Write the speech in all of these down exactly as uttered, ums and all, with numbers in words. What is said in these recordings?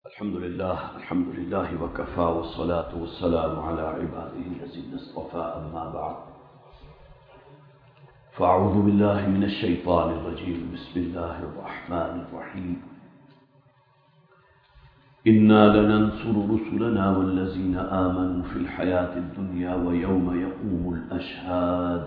الحمد لله الحمد لله وكفى والصلاة والسلام على عباده الذين اصطفى أما بعد فأعوذ بالله من الشيطان الرجيم بسم الله الرحمن الرحيم إنا لننصر رسلنا والذين آمنوا في الحياة الدنيا ويوم يقوم الأشهاد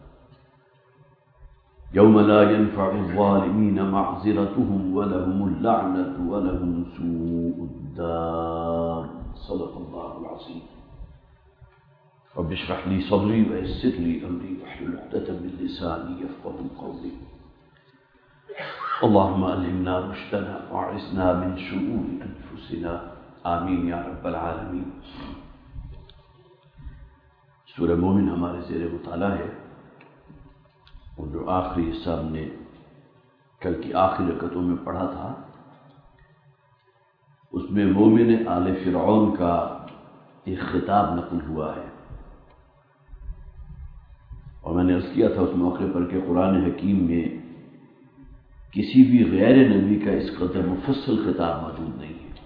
يوم لا ينفع الظالمين معذرتهم ولهم اللعنة ولهم سوء الدار صدق الله العظيم رب اشرح لي صدري ويسر لي أمري واحلل عقدة من لساني يفقهوا قولي اللهم ألهمنا رشدنا وأعصمنا من شرور أنفسنا آمين يا رب العالمين. سورہ مومن ہمارے زیر مطالعہ ہے اور جو آخری حصہ ہم نے کل کی آخری رکعتوں میں پڑھا تھا اس میں مومن آل فرعون کا ایک خطاب نقل ہوا ہے، اور میں نے عرض کیا تھا اس موقع پر کہ قرآن حکیم میں کسی بھی غیر نبی کا اس قدر مفصل خطاب موجود نہیں ہے.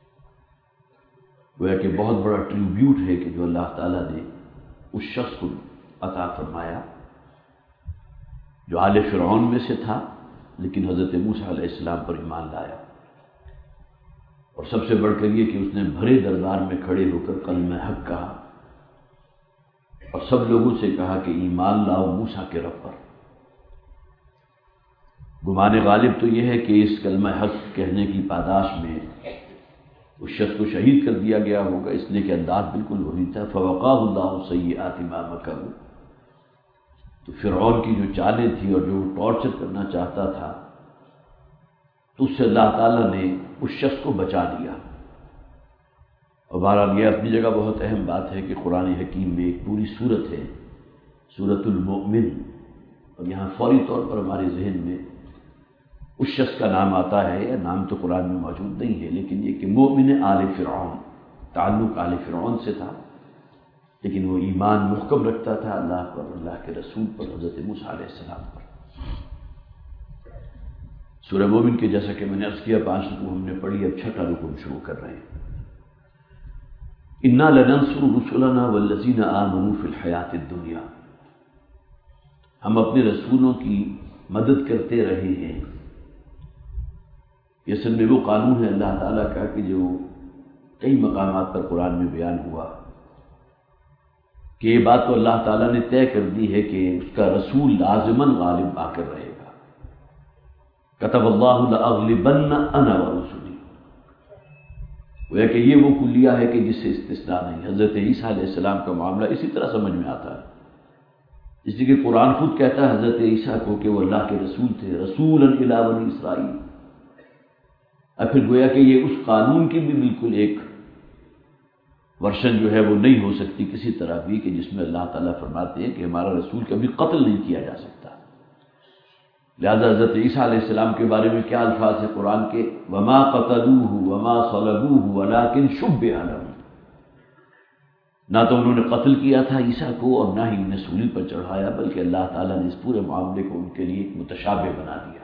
گویا کہ بہت بڑا ٹریبیوٹ ہے کہ جو اللہ تعالیٰ نے اس شخص کو عطا فرمایا جو آل فرعون میں سے تھا لیکن حضرت موسیٰ علیہ السلام پر ایمان لایا، اور سب سے بڑھ کر یہ کہ اس نے بھرے دربار میں کھڑے ہو کر کلمہ حق کہا اور سب لوگوں سے کہا کہ ایمان لاؤ موسیٰ کے رب پر. گمان غالب تو یہ ہے کہ اس کلمہ حق کہنے کی پاداش میں اس شخص کو شہید کر دیا گیا ہوگا، اس لیے کہ انداز بالکل وہی تھا فوقاہ اللہ سیئات ما مکروا. تو فرعون کی جو چالیں تھیں اور جو ٹارچر کرنا چاہتا تھا تو اس سے اللہ تعالیٰ نے اس شخص کو بچا لیا. اور بہرحال یہ اپنی جگہ بہت اہم بات ہے کہ قرآن حکیم میں ایک پوری سورت ہے سورۃ المؤمن، اور یہاں فوری طور پر ہمارے ذہن میں اس شخص کا نام آتا ہے، یا نام تو قرآن میں موجود نہیں ہے لیکن یہ کہ مومن آل فرعون، تعلق آل فرعون سے تھا لیکن وہ ایمان محکم رکھتا تھا اللہ پر، اللہ کے رسول پر، حضرت موسیٰ علیہ السلام پر. سورہ مومن کے جیسا کہ میں نے عرض کیا پانچ رکوع ہم نے پڑھی، اب چھٹا رکوع شروع کر رہے ہیں. انا لننصر رسلنا والذین آمنوا فی الحیاۃ الدنیا، ہم اپنے رسولوں کی مدد کرتے رہے ہیں. یہ اصل میں وہ قانون ہے اللہ تعالیٰ کا کہ جو کئی مقامات پر قرآن میں بیان ہوا کہ یہ بات تو اللہ تعالیٰ نے طے کر دی ہے کہ اس کا رسول لازماً غالب آ کر رہے گا. کتب اللہ لأغلبن انا ورسلی، وہ کہ یہ وہ کلیہ ہے کہ جس سے استثناء نہیں. حضرت عیسیٰ علیہ السلام کا معاملہ اسی طرح سمجھ میں آتا ہے، اس لیے کہ قرآن خود کہتا ہے حضرت عیسیٰ کو کہ وہ اللہ کے رسول تھے، رسولا الی بنی اسرائیل. اور پھر گویا کہ یہ اس قانون کی بھی بالکل ایک ورشن جو ہے وہ نہیں ہو سکتی کسی طرح بھی کہ جس میں اللہ تعالیٰ فرماتے ہیں کہ ہمارا رسول کبھی قتل نہیں کیا جا سکتا. لہذا حضرت عیسیٰ علیہ السلام کے بارے میں کیا الفاظ ہیں قرآن کے، وما قتلوہ وما صلبوہ ولکن شبہ لہم. نہ تو انہوں نے قتل کیا تھا عیسیٰ کو اور نہ ہی انہیں سولی پر چڑھایا، بلکہ اللہ تعالیٰ نے اس پورے معاملے کو ان کے لیے ایک متشابہ بنا دیا.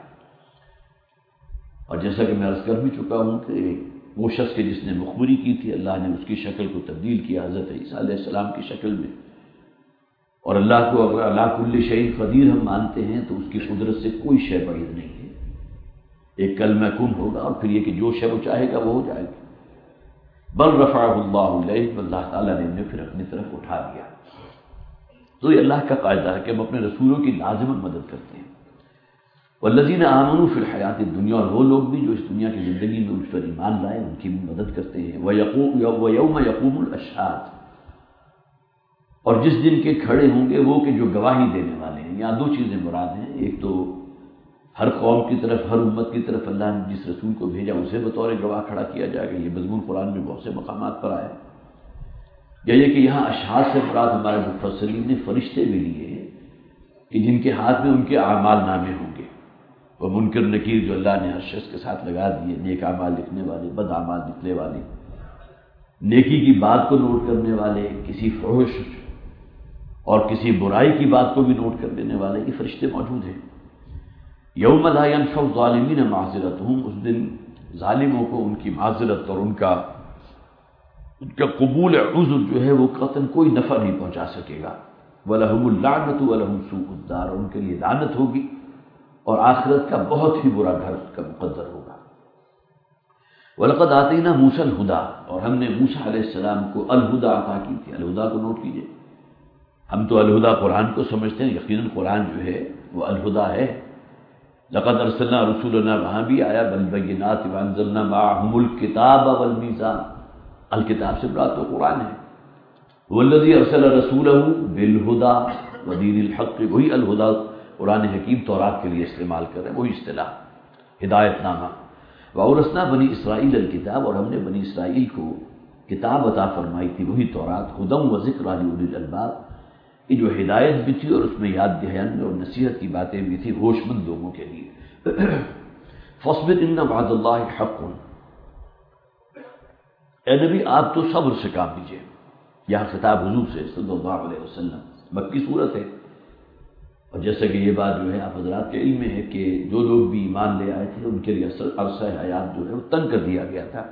اور جیسا کہ میں عرض کر بھی چکا ہوں کہ وہ شخص کے جس نے مخبری کی تھی اللہ نے اس کی شکل کو تبدیل کیا حضرت عیسیٰ علیہ السلام کی شکل میں. اور اللہ کو اگر اللہ کل شیء قدیر ہم مانتے ہیں تو اس کی قدرت سے کوئی شے بعید نہیں ہے. ایک کلمہ کن ہوگا اور پھر یہ کہ جو شے وہ چاہے گا وہ ہو جائے گا. بل رفعہ اللہ الیہ، اللہ تعالیٰ نے انہیں پھر اپنی طرف اٹھا دیا. تو یہ اللہ کا قاعدہ ہے کہ ہم اپنے رسولوں کی لازماً مدد کرتے ہیں. والذین آمنوا فی الحیاۃ الدنیا، اور وہ لوگ بھی جو اس دنیا کی زندگی میں اس پر ایمان لائے ان کی بھی مدد کرتے ہیں. وَيَوْمَ يَقُومُ الْأَشْهَادُ، اور جس دن کے کھڑے ہوں گے وہ کہ جو گواہی دینے والے ہیں. یہاں دو چیزیں مراد ہیں، ایک تو ہر قوم کی طرف، ہر امت کی طرف اللہ نے جس رسول کو بھیجا اسے بطور گواہ کھڑا کیا جائے گا. یہ مضمون قرآن میں بہت سے مقامات پر آیا ہے. یا یہ کہ یہاں اشہاد سے مراد ہمارے مفسرین نے فرشتے بھی لیے ہیں کہ جن کے ہاتھ میں ان کے اعمال نامے ہوں گے. وہ منکر نکیر جو اللہ نے ہر شخص کے ساتھ لگا دیے، نیک اعمال لکھنے والے، بد اعمال لکھنے والے، نیکی کی بات کو نوٹ کرنے والے، کسی فحش اور کسی برائی کی بات کو بھی نوٹ کر لینے والے، یہ فرشتے موجود ہیں. یوم لا ینفع الظالمین معذرتہم، اس دن ظالموں کو ان کی معذرت اور ان کا ان کا قبول عذر جو ہے وہ قطعاً کوئی نفع نہیں پہنچا سکے گا۔ وَلَهُمُ اللَّعْنَةُ وَلَهُمْ سُوءُ الدَّارِ، اور ان کے لیے لعنت ہوگی اور آخرت کا بہت ہی برا گھر کا مقدر ہوگا۔ وَلَقَدْ آتَيْنَا مُوسَى الْهُدَىٰ، اور ہم نے موسیٰ علیہ السلام کو الہدا عطا کی تھی۔ الہدا کو نوٹ کیجئے، ہم تو الہدا قرآن کو سمجھتے ہیں، یقیناً قرآن جو ہے وہ الہدا ہے۔ لقد ارسلنا رسولنا، وہاں بھی آیا بالبینات وانزلنا معهم الکتاب والمیزان، الکتاب سے مراد تو قرآن ہے۔ والذی ارسل رسولہ بالہدی ودین الحق، وہی الہدا قرآن حکیم تورات کے لیے استعمال کر رہے ہیں، وہی اصطلاح ہدایت نامہ۔ وَأَوْرَثْنَا بنی اسرائیل الکتاب، اور ہم نے بنی اسرائیل کو کتاب عطا فرمائی تھی، وہی تورات، ہدی و ذکریٰ لأولی الالباب، یہ جو ہدایت بھی تھی اور اس میں یاد دہانی اور نصیحت کی باتیں بھی تھی ہوش مند لوگوں کے لیے۔ فاصبر ان وعد اللہ حق، اے نبی آپ تو صبر سے کام لیجیے۔ یہاں خطاب حضور سے صلی اللہ علیہ وسلم، مکی صورت ہے، اور جیسا کہ یہ بات جو ہے آپ حضرات کے علم میں ہے کہ جو لوگ بھی ایمان لے آئے تھے ان کے لیے عرصہ حیات جو ہے وہ تنگ کر دیا گیا تھا۔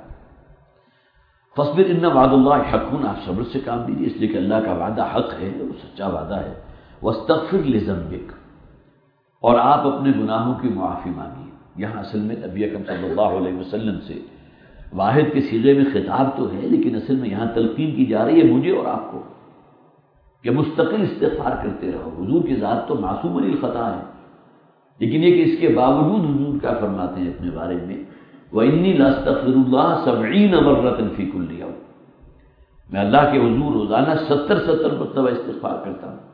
فاصبر ان وعد اللہ حق، آپ صبر سے کام لیجیے، اس لیے کہ اللہ کا وعدہ حق ہے، وہ سچا وعدہ ہے۔ واستغفر لذنبک، اور آپ اپنے گناہوں کی معافی مانگیے۔ یہاں اصل میں نبی اکرم صلی اللہ علیہ وسلم سے واحد کے صیغے میں خطاب تو ہے، لیکن اصل میں یہاں تلقین کی جا رہی ہے مجھے اور آپ کو کہ مستقل استغفار کرتے رہو۔ حضور کی ذات تو معصوم الخطا ہے، لیکن یہ کہ اس کے باوجود حضور کیا فرماتے ہیں اپنے بارے میں، وَإِنِّي لَأَسْتَغْفِرُ اللَّهَ سَبْعِينَ مَرَّةً فِي كُلِّ يَوْمٍ، میں اللہ کے حضور روزانہ ستر ستر مرتبہ استغفار کرتا ہوں۔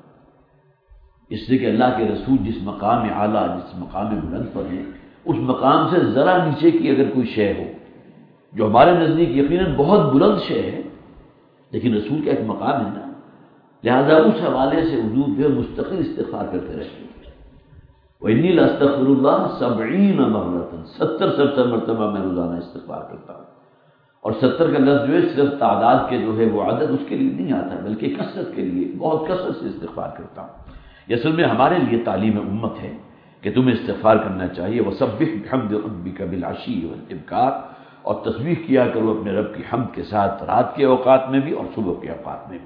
اس لیے کہ اللہ کے رسول جس مقام اعلیٰ، جس مقام بلند پر ہیں، اس مقام سے ذرا نیچے کی اگر کوئی شے ہو جو ہمارے نزدیک یقیناً بہت بلند شے ہے، لیکن رسول کا ایک مقام ہے نا، لہذا اس حوالے سے حضور جو مستقل استغفار کرتے رہتے ہیں۔ وَإِنِّي لَأَسْتَغْفِرُ اللَّهَ سَبْعِينَ مَرَّةً، ستر ستر مرتبہ میں روزانہ استغفار کرتا ہوں۔ اور ستر کا لفظ جو ہے صرف تعداد کے جو ہے وہ عدد اس کے لیے نہیں آتا، بلکہ کثرت کے لیے بہت کثرت سے استغفار کرتا ہوں۔ یہ اصل میں ہمارے لیے تعلیم امت ہے کہ تمہیں استغفار کرنا چاہیے۔ وَسَبِّحْ بِحَمْدِ رَبِّكَ بِالْعَشِيِّ وَالْإِبْكَارِ، اور تسبیح کیا کرو اپنے رب کی حمد کے ساتھ رات کے اوقات میں بھی اور صبح کے اوقات میں بھی۔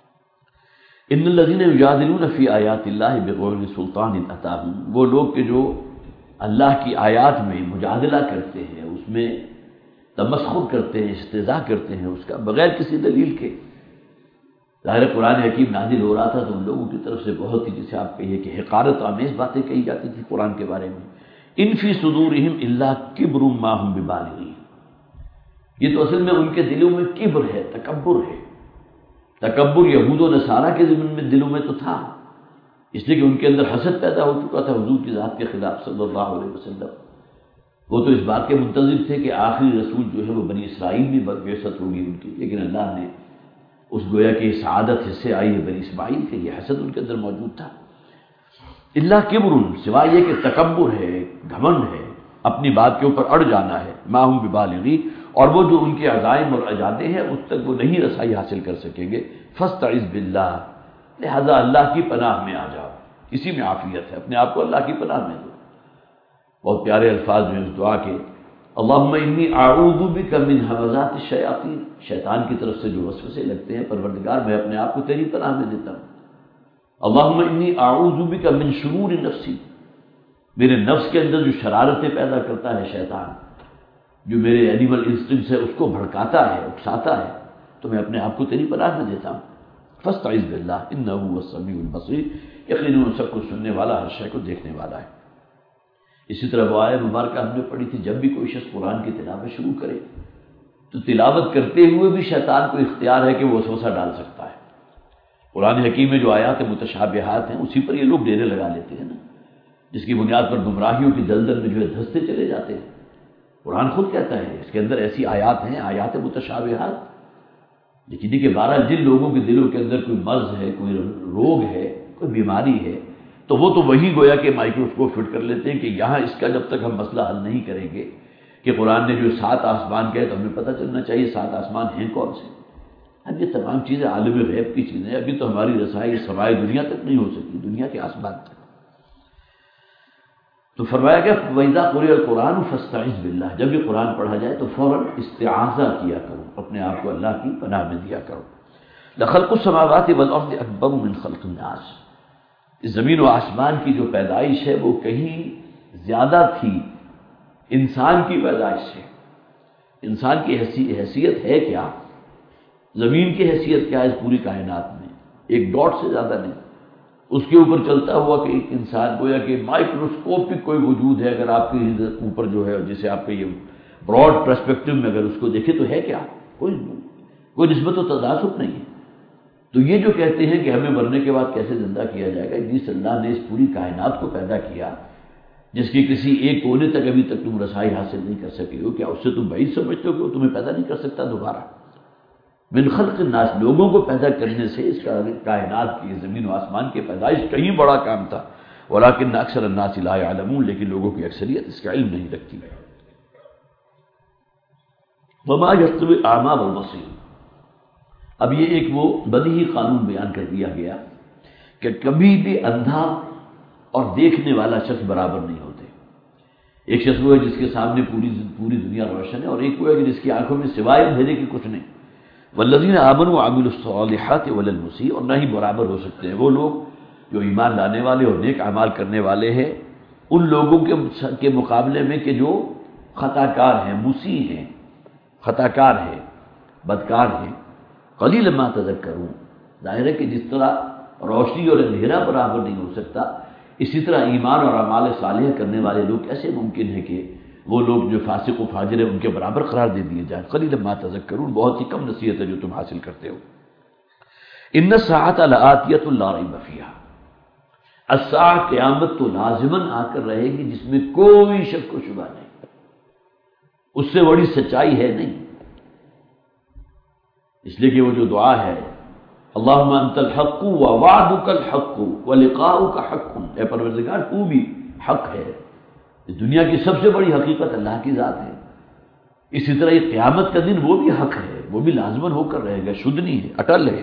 ان الذين يجادلون في آیات اللہ بغیر سلطان اتاہم، وہ لوگ کہ جو اللہ کی آیات میں مجادلہ کرتے ہیں، اس میں تمسخر کرتے ہیں، استہزاء کرتے ہیں اس کا بغیر کسی دلیل کے۔ ظاہر قرآن حکیم نازل ہو رہا تھا تو ان لوگوں کی طرف سے بہت ہی، جسے آپ کہیے کہ حقارت آمیز باتیں کہی جاتی تھی قرآن کے بارے میں۔ ان فی صدورہم الا کبر ما ہم ببالغیہ، یہ تو اصل میں ان کے دلوں میں کبر ہے، تکبر ہے۔ تکبر یہود و نصارہ کے ضمن میں دلوں میں تو تھا، اس لیے کہ ان کے اندر حسد پیدا ہو چکا تھا حضور کی ذات کے خلاف صلی اللہ علیہ وسلم۔ وہ تو اس بات کے منتظر تھے کہ آخری رسول جو ہے وہ بنی اسرائیل میں بعثت ہوگی ان کی، لیکن اللہ نے اس گویا کہ سعادت حصے آئی ہے بنی اسماعیل کے، یہ حسد ان کے اندر موجود تھا۔ اللہ کبر، سوائے یہ کہ تکبر ہے، گھمنڈ ہے، اپنی بات کے اوپر اڑ جانا ہے، ما ہم ببالغی، اور وہ جو ان کے عزائم اور ارادے ہیں اس تک وہ نہیں رسائی حاصل کر سکیں گے۔ فاستعذ باللہ، لہذا اللہ کی پناہ میں آ جاؤ، اسی میں عافیت ہے، اپنے آپ کو اللہ کی پناہ میں دو۔ بہت پیارے الفاظ میں اس دعا کے، اللہم انی اعوذ بک من ھمزات الشیاطین، شیطان کی طرف سے جو وسوسے لگتے ہیں پروردگار میں اپنے آپ کو تیری پناہ میں دیتا ہوں۔ اللہم انی اعوذ بک من شرور نفسی، میرے نفس کے اندر جو شرارتیں پیدا کرتا ہے شیطان، جو میرے اینیمل انسٹنکٹس ہے اس کو بھڑکاتا ہے، اکساتا ہے، تو میں اپنے آپ کو تیری پناہ میں دیتا ہوں۔ فاستعذ باللہ انہ هو السمیع البصیر، یقیناً وہ سب کچھ سننے والا، ہر شے کو دیکھنے والا ہے۔ اسی طرح وہ آیت مبارکہ ہم نے پڑھی تھی، جب بھی کوئی شخص قرآن کی تلاوت شروع کرے تو تلاوت کرتے ہوئے بھی شیطان کو اختیار ہے کہ وہ وسوسہ ڈال سکتا ہے۔ قرآن حکیم میں جو آیات متشابہات ہیں اسی پر یہ لوگ ڈیرے لگا لیتے ہیں نا، جس کی بنیاد پر گمراہیوں کی دلدل میں جو ہے دھستے چلے جاتے ہیں۔ قرآن خود کہتا ہے اس کے اندر ایسی آیات ہیں، آیات متشابہات، لیکن یہ کہ بہرحال جن لوگوں کے دلوں کے اندر کوئی مرض ہے، کوئی روگ ہے، کوئی بیماری ہے، تو وہ تو وہی گویا کہ مائکروسکوپ فٹ کر لیتے ہیں کہ یہاں اس کا جب تک ہم مسئلہ حل نہیں کریں گے کہ قرآن نے جو سات آسمان کہے تو ہمیں پتہ چلنا چاہیے سات آسمان ہیں کون سے۔ اب یہ تمام چیزیں عالم غیب کی چیزیں، ابھی تو ہماری رسائی سمائی دنیا تک نہیں ہو سکتی، دنیا کے آسمان تک۔ تو فرمایا گیا وَإِذَا قُرِئَ الْقُرْآنُ فَاسْتَعِذْ بِاللَّهِ، جب یہ قرآن پڑھا جائے تو فوراً استعاذہ کیا کرو، اپنے آپ کو اللہ کی پناہ میں دیا کرو۔ لَخَلْقُ السَّمَاوَاتِ وَالْأَرْضِ أَكْبَرُ مِنْ خَلْقِ النَّاسِ، اس زمین و آسمان کی جو پیدائش ہے وہ کہیں زیادہ تھی انسان کی پیدائش سے۔ انسان کی حیثیت ہے کیا، زمین کی حیثیت کیا ہے اس پوری کائنات میں، ایک ڈاٹ سے زیادہ نہیں، اس کے اوپر چلتا ہوا کہ ایک انسان گویا کہ مائکروسکوپک کوئی وجود ہے، اگر آپ کے اوپر جو ہے جسے آپ کے یہ براڈ پرسپیکٹو میں اگر اس کو دیکھیں تو ہے کیا، کوئی کوئی نسبت و تناسب نہیں ہے۔ تو یہ جو کہتے ہیں کہ ہمیں مرنے کے بعد کیسے زندہ کیا جائے گا، جس اللہ نے اس پوری کائنات کو پیدا کیا جس کی کسی ایک کونے تک ابھی تک تم رسائی حاصل نہیں کر سکے ہو، کیا اس سے تم بعید سمجھتے ہو کہ وہ تمہیں پیدا نہیں کر سکتا دوبارہ؟ من خلق الناس، لوگوں کو پیدا کرنے سے اس کا کائنات کی زمین و آسمان کی پیدائش کہیں بڑا کام تھا، ولکن اکثر الناس لا يعلمون، لیکن لوگوں کی اکثریت اس کا علم نہیں رکھتی۔ وما يستوي الاعمى والبصير، اب یہ ایک وہ بدیہی قانون بیان کر دیا گیا کہ کبھی بھی اندھا اور دیکھنے والا شخص برابر نہیں ہوتے۔ ایک شخص وہ ہے جس کے سامنے پوری پوری دنیا روشن ہے، اور ایک وہ ہے جس کی آنکھوں میں سوائے اندھیرے کے کچھ نہیں۔ والذین آمنوا وعملوا الصالحات ولا المسیء، اور نہ ہی برابر ہو سکتے ہیں وہ لوگ جو ایمان لانے والے اور نیک اعمال کرنے والے ہیں ان لوگوں کے کے مقابلے میں کہ جو خطا کار ہیں، مسیء ہیں، خطا کار ہیں، بدکار ہیں۔ قلیلا ما تذکرون، ظاہر ہے کہ جس طرح روشنی اور اندھیرا برابر نہیں ہو سکتا، اسی طرح ایمان اور اعمال صالحہ کرنے والے لوگ کیسے ممکن ہے کہ وہ لوگ جو فاسق و فاجر ہیں ان کے برابر قرار دے دیے جائیں۔ قلیلا ما تذکرون، بہت ہی کم نصیحت ہے جو تم حاصل کرتے ہو۔ ان الساعۃ لآتیۃ لا ریب فیہا، الساعہ قیامت تو لازماً آ کر رہے گی جس میں کوئی شک و شبہ نہیں، اس سے بڑی سچائی ہے نہیں۔ اس لیے کہ وہ جو دعا ہے اللہم انت الحق ووعدک الحق ولقاؤک حق، اے پروردگار تو بھی حق ہے، اس دنیا کی سب سے بڑی حقیقت اللہ کی ذات ہے، اسی طرح یہ قیامت کا دن وہ بھی حق ہے، وہ بھی لازماً ہو کر رہے گا، شدنی ہے، اٹل ہے۔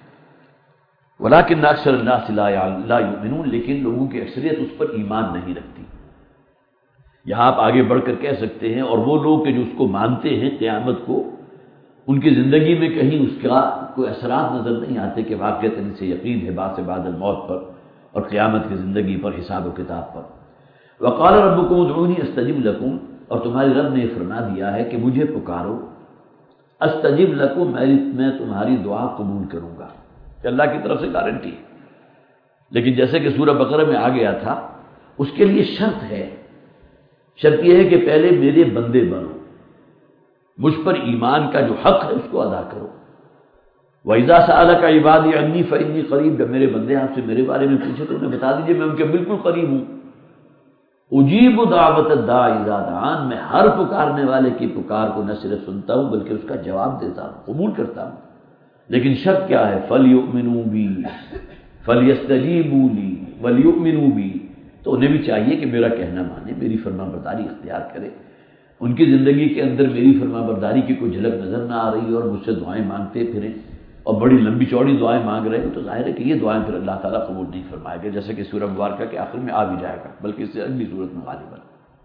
ولکن اکثر الناس لا یؤمنون، لیکن لوگوں کی اکثریت اس پر ایمان نہیں رکھتی۔ یہاں آپ آگے بڑھ کر کہہ سکتے ہیں اور وہ لوگ کہ جو اس کو مانتے ہیں قیامت کو، ان کی زندگی میں کہیں اس کا کوئی اثرات نظر نہیں آتے کہ واقعتاً اسے یقین ہے بعث بعد الموت پر اور قیامت کی زندگی پر، حساب و کتاب پر۔ وقال ربکم ادعونی استجب لکم، اور تمہارے رب نے فرما دیا ہے کہ مجھے پکارو، استجب لکم، میں تمہاری دعا قبول کروں گا، کہ اللہ کی طرف سے گارنٹی ہے۔ لیکن جیسے کہ سورہ بقرہ میں آ گیا تھا، اس کے لیے شرط ہے، شرط یہ ہے کہ پہلے میرے بندے بنو، مجھ پر ایمان کا جو حق ہے اس کو ادا کرو۔ وَإِذَا سَأَلَكَ عِبَادِي عَنِّي فَإِنِّي قَرِيبٌ، جب میرے بندے آپ سے میرے بارے میں پوچھے تو انہیں بتا دیجئے میں ان کے بالکل قریب ہوں۔ اجیب دعوت الداع اذا دعان، میں ہر پکارنے والے کی پکار کو نہ صرف سنتا ہوں بلکہ اس کا جواب دیتا ہوں، قبول کرتا ہوں۔ لیکن شرط کیا ہے؟ فَلْيُؤْمِنُوا بِي فَلْيَسْتَجِيبُوا لِي وَلْيُؤْمِنُوا بِي، تو انہیں بھی چاہیے کہ میرا کہنا مانے، میری فرما برداری اختیار کرے۔ ان کی زندگی کے اندر میری فرما برداری کی کوئی جھلک نظر نہ آ رہی اور مجھ سے دعائیں مانگتے پھریں اور بڑی لمبی چوڑی دعائیں مانگ رہے ہیں، تو ظاہر ہے کہ یہ دعائیں پھر اللہ تعالیٰ قبول نہیں فرمائے گا، جیسے کہ سورہ مبارکہ کے آخر میں آ بھی جائے گا، بلکہ اس سے اگلی صورت میں غالباً۔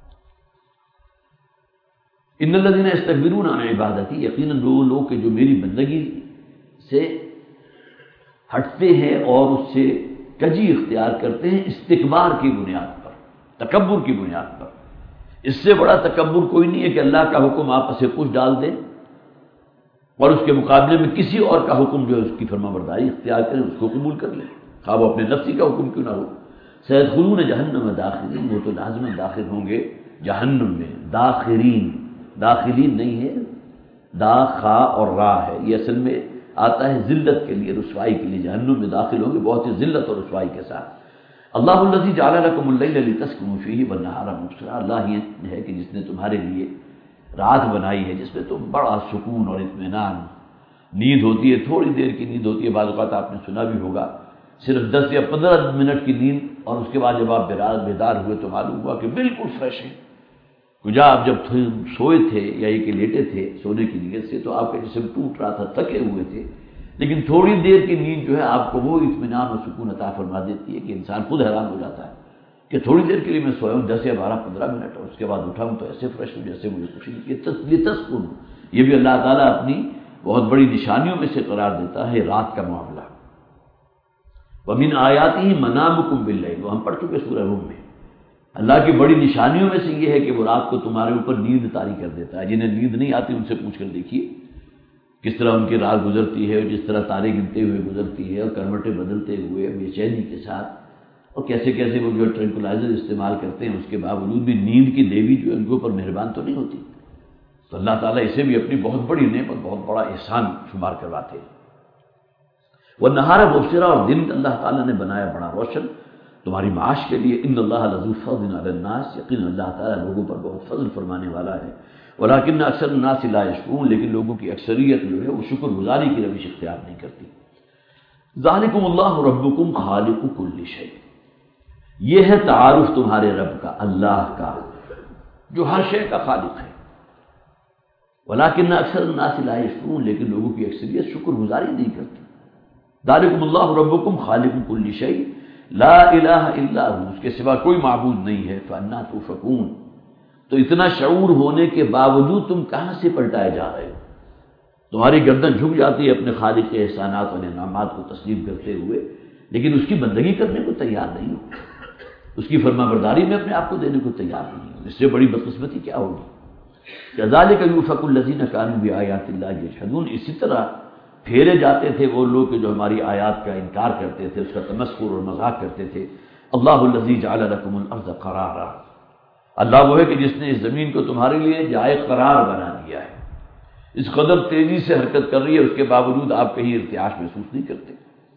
ان الذین یستکبرون عن عبادتی، یقیناً وہ لوگ کہ جو میری بندگی سے ہٹتے ہیں اور اس سے کجی اختیار کرتے ہیں استکبار کی بنیاد پر، تکبر کی بنیاد پر۔ اس سے بڑا تکبر کوئی نہیں ہے کہ اللہ کا حکم آپ اسے کچھ ڈال دیں اور اس کے مقابلے میں کسی اور کا حکم جو ہے اس کی فرما برداری اختیار کریں، اس کو قبول کر لیں، خواب اپنے نفسی کا حکم کیوں نہ ہو۔ سیدخلون جہنم داخرین، وہ تو لازماً داخل ہوں گے جہنم میں، داخرین، داخلین نہیں ہے، دا خا اور را ہے، یہ اصل میں آتا ہے ذلت کے لیے، رسوائی کے لیے، جہنم میں داخل ہوں گے بہت ہی ذلت اور رسوائی کے ساتھ۔ اللہ الذی جعل لکم اللیل لتسکنوا فیہ والنہار مبصرا، اللہ ہی ہے کہ جس نے تمہارے لیے رات بنائی ہے جس میں تو بڑا سکون اور اطمینان، نیند ہوتی ہے، تھوڑی دیر کی نیند ہوتی ہے، بعض اوقات آپ نے سنا بھی ہوگا صرف دس یا پندرہ منٹ کی نیند، اور اس کے بعد جب آپ بیدار ہوئے تو معلوم ہوا کہ بالکل فریش ہیں۔ کجا آپ جب سوئے تھے یا یہ کہ لیٹے تھے سونے کی نیت سے تو آپ کا جسم ٹوٹ رہا تھا، تھکے ہوئے تھے، لیکن تھوڑی دیر کی نیند جو ہے آپ کو وہ اطمینان اور سکون عطا فرما دیتی ہے کہ انسان خود حیران ہو جاتا ہے کہ تھوڑی دیر کے لیے میں سویا ہوں، دس یا بارہ پندرہ منٹ، اور اس کے بعد اٹھا ہوں تو ایسے فریش ہوں جیسے مجھے خوشی یہ تسکن، یہ بھی اللہ تعالیٰ اپنی بہت بڑی نشانیوں میں سے قرار دیتا ہے رات کا معاملہ۔ وَمِنْ آيَاتِهِ مَنَامُكُمْ بِاللَّيْلِ، وہ ہم پڑھ چکے سورہ روم میں۔ اللہ کی بڑی نشانیوں میں سے یہ ہے کہ وہ رات کو تمہارے اوپر نیند طاری کر دیتا ہے۔ جنہیں نیند نہیں آتی ان سے پوچھ کر دیکھیے کس طرح ان کی رات گزرتی ہے، اور جس طرح تارے گنتے ہوئے گزرتی ہے، اور کروٹیں بدلتے ہوئے بے چینی کے ساتھ، اور کیسے کیسے وہ جو ٹرینکولائزر استعمال کرتے ہیں، اس کے باوجود بھی نیند کی دیوی جو ان کے اوپر مہربان تو نہیں ہوتی۔ تو اللہ تعالیٰ اسے بھی اپنی بہت بڑی نعمت، بہت بڑا احسان شمار کرواتے ہیں۔ وہ نہارا مبصرا، اور دن اللہ تعالیٰ نے بنایا بڑا روشن تمہاری معاش کے لیے۔ ان اللہ لذو فضل علی الناس، یقین اللہ تعالیٰ لوگوں پر بہت فضل فرمانے والا ہے۔ ولکن اکثر الناس لا یشکرون، لیکن لوگوں کی اکثریت جو ہے وہ شکر گزاری کی روش اختیار نہیں کرتی۔ ذالکم اللہ ربکم خالق کل شیء، یہ ہے تعارف تمہارے رب کا، اللہ کا جو ہر شے کا خالق ہے۔ ولکن اکثر الناس لا یشکرون، لیکن لوگوں کی اکثریت شکر گزاری نہیں کرتی۔ ذالکم اللہ ربکم خالق کل شیء لا الہ الا ہو، اس کے سوا کوئی معبود نہیں ہے۔ فانا تؤفکون، تو اتنا شعور ہونے کے باوجود تم کہاں سے پلٹائے جا رہے ہو؟ تمہاری گردن جھک جاتی ہے اپنے خالق کے احسانات اور انعامات کو تسلیم کرتے ہوئے، لیکن اس کی بندگی کرنے کو تیار نہیں ہو، اس کی فرما برداری میں اپنے آپ کو دینے کو تیار نہیں ہو۔ اس سے بڑی بدقسمتی کیا ہوگی؟ کذالک یؤفک الذین کانوا بآیات اللہ یجحدون، اسی طرح پھیرے جاتے تھے وہ لوگ کہ جو ہماری آیات کا انکار کرتے تھے، اس کا تمسخر اور مذاق کرتے تھے۔ اللہ الذی جعل لکم الارض قرارا، اللہ وہ ہے کہ جس نے اس زمین کو تمہارے لیے جائے قرار بنا دیا ہے۔ اس قدر تیزی سے حرکت کر رہی ہے، اس کے باوجود آپ کہیں ارتعاش محسوس نہیں کرتے۔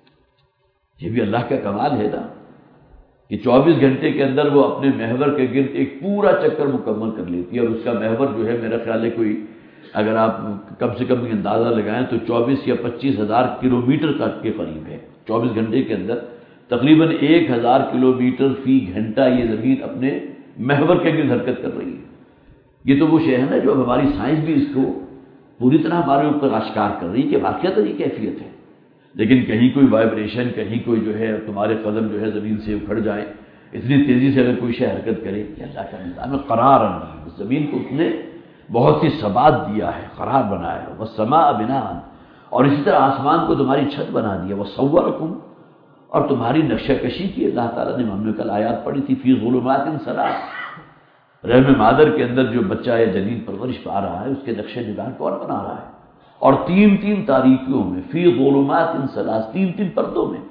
یہ بھی اللہ کا کمال ہے نا کہ چوبیس گھنٹے کے اندر وہ اپنے محور کے گرد ایک پورا چکر مکمل کر لیتی ہے، اور اس کا محور جو ہے میرا خیال ہے کوئی اگر آپ کم سے کم اندازہ لگائیں تو چوبیس یا پچیس ہزار کلو میٹر کا کے قریب ہے۔ چوبیس گھنٹے کے اندر تقریباً ایک ہزار کلو میٹر فی گھنٹہ یہ زمین اپنے محور کے گرد حرکت کر رہی ہے۔ یہ تو وہ شے ہے نا جو اب ہماری سائنس بھی اس کو پوری طرح ہمارے اوپر آشکار کر رہی ہے کہ واقعہ تو یہ کیفیت ہے، لیکن کہیں کوئی وائبریشن، کہیں کوئی جو ہے تمہارے قدم جو ہے زمین سے اکھڑ جائیں، اتنی تیزی سے اگر کوئی شے حرکت کرے، یہ اللہ کا نظام ہے۔ قرار اس زمین کو اس نے بہت ہی ثبات دیا ہے، قرار بنایا ہے۔ والسماء بناء، اور اسی طرح آسمان کو تمہاری چھت بنا دیا۔ وصورکم، اور تمہاری نقشہ کشی کی اللہ تعالیٰ نے، ہم نے کل آیات پڑھی تھی، فی ظلمات ثلاث، رحم مادر کے اندر جو بچہ یا جنین پرورش پا رہا ہے اس کے نقشہ نگار کون بنا رہا ہے؟ اور تین تین تاریکیوں میں، فی ظلمات ثلاث، تین تین پردوں میں۔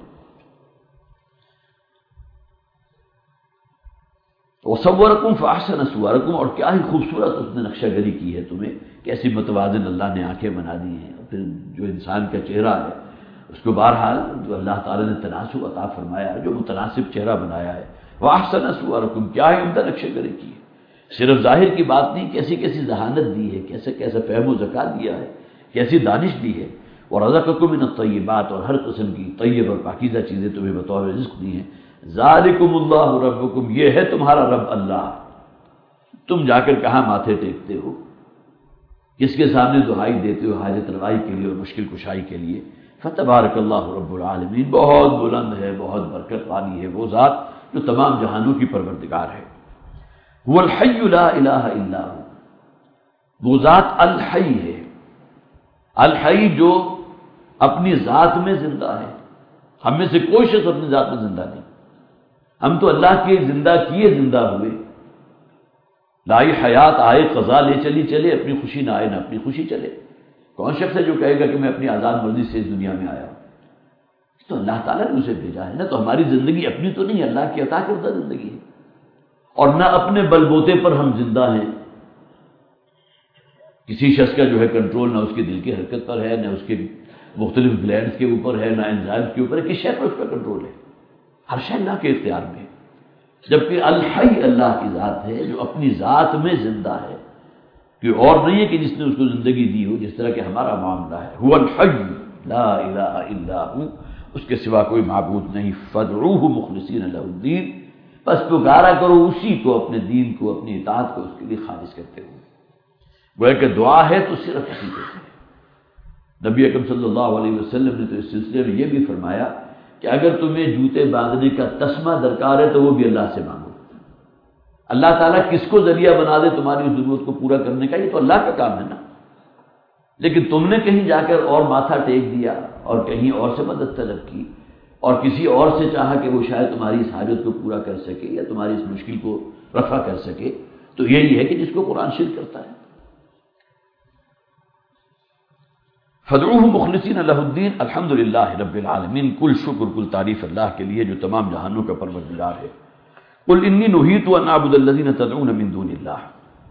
وصورکم فاحسن صورکم، اور کیا ہی خوبصورت اس نے نقشہ گری کی ہے تمہیں، کیسی متوازن اللہ نے آنکھیں بنا دی ہیں، اور پھر جو انسان کا چہرہ ہے اس کو بہرحال جو اللہ تعالیٰ نے تناسب عطا فرمایا ہے، جو متناسب چہرہ بنایا ہے۔ واحسن صورکم، کیا ہی عمدہ نقشہ گری کی ہے۔ صرف ظاہر کی بات نہیں، کیسی کیسی ذہانت دی ہے، کیسے کیسا فہم و ذکا دیا ہے، کیسی دانش دی ہے۔ ورزقکم من الطیبات، اور ہر قسم کی طیب اور پاکیزہ چیزیں تمہیں بطور رزق دی ہیں۔ ذالکم اللہ ربکم، یہ ہے تمہارا رب اللہ۔ تم جا کر کہاں ماتھے ٹیکتے ہو، کس کے سامنے دعائی دیتے ہو حاجت روائی کے لیے اور مشکل کشائی کے لیے؟ فتبارک اللہ رب العالمین، بہت بلند ہے، بہت برکت والی ہے وہ ذات جو تمام جہانوں کی پروردگار ہے۔ هو الحی لا الہ الا ہو، وہ ذات الحی ہے، الحی جو اپنی ذات میں زندہ ہے۔ ہم میں سے کوئی شخص اپنی ذات میں زندہ نہیں، ہم تو اللہ کے زندہ کیے زندہ ہوئے۔ لائی حیات آئے قضا لے چلی چلے، اپنی خوشی نہ آئے نہ اپنی خوشی چلے۔ کون شخص ہے جو کہے گا کہ میں اپنی آزاد مرضی سے اس دنیا میں آیا ہوں؟ تو اللہ تعالیٰ نے اسے بھیجا ہے نا، تو ہماری زندگی اپنی تو نہیں، اللہ کی عطا کردہ زندگی ہے، اور نہ اپنے بل بوتے پر ہم زندہ ہیں۔ کسی شخص کا جو ہے کنٹرول نہ اس کے دل کی حرکت پر ہے، نہ اس کے مختلف گلینڈز کے اوپر ہے، نہ انزائم کے اوپر ہے، کس شے پر اس کا کنٹرول ہے؟ ہر شے اللہ کے اختیار میں ہے۔ جبکہ الحی اللہ کی ذات ہے جو اپنی ذات میں زندہ ہے، کہ اور نہیں ہے کہ جس نے اس کو زندگی دی ہو، جس طرح کہ ہمارا معاملہ ہے۔ هو الحی لا الہ الا ہو، اس کے سوا کوئی معبود نہیں۔ فادعوہ مخلصین لہ الدین، بس پکارا کرو اسی کو، اپنے دین کو، اپنی اطاعت کو اس کے لیے خالص کرتے ہوئے۔ گویا کہ دعا ہے تو صرف اسی کو ہے۔ نبی اکرم صلی اللہ علیہ وسلم نے تو اس سلسلے میں یہ بھی فرمایا کہ اگر تمہیں جوتے باندھنے کا تسمہ درکار ہے تو وہ بھی اللہ سے مانگو۔ اللہ تعالیٰ کس کو ذریعہ بنا دے تمہاری اس ضرورت کو پورا کرنے کا، یہ تو اللہ کا کام ہے نا۔ لیکن تم نے کہیں جا کر اور ماتھا ٹیک دیا اور کہیں اور سے مدد طلب کی اور کسی اور سے چاہا کہ وہ شاید تمہاری اس حاجت کو پورا کر سکے یا تمہاری اس مشکل کو رفع کر سکے، تو یہی ہے کہ جس کو قرآن شرک کرتا ہے۔ فَادْعُوهُ مُخْلِصِينَ لَهُ الدِّينَ الحمد للہ رب العالمین، کل شکر کل تعریف اللہ کے لیے جو تمام جہانوں کا پروردگار ہے۔ قُلْ إِنِّي نُهِيتُ أَنْ أَعْبُدَ الَّذِينَ تَدْعُونَ مِن دُونِ اللَّهِ،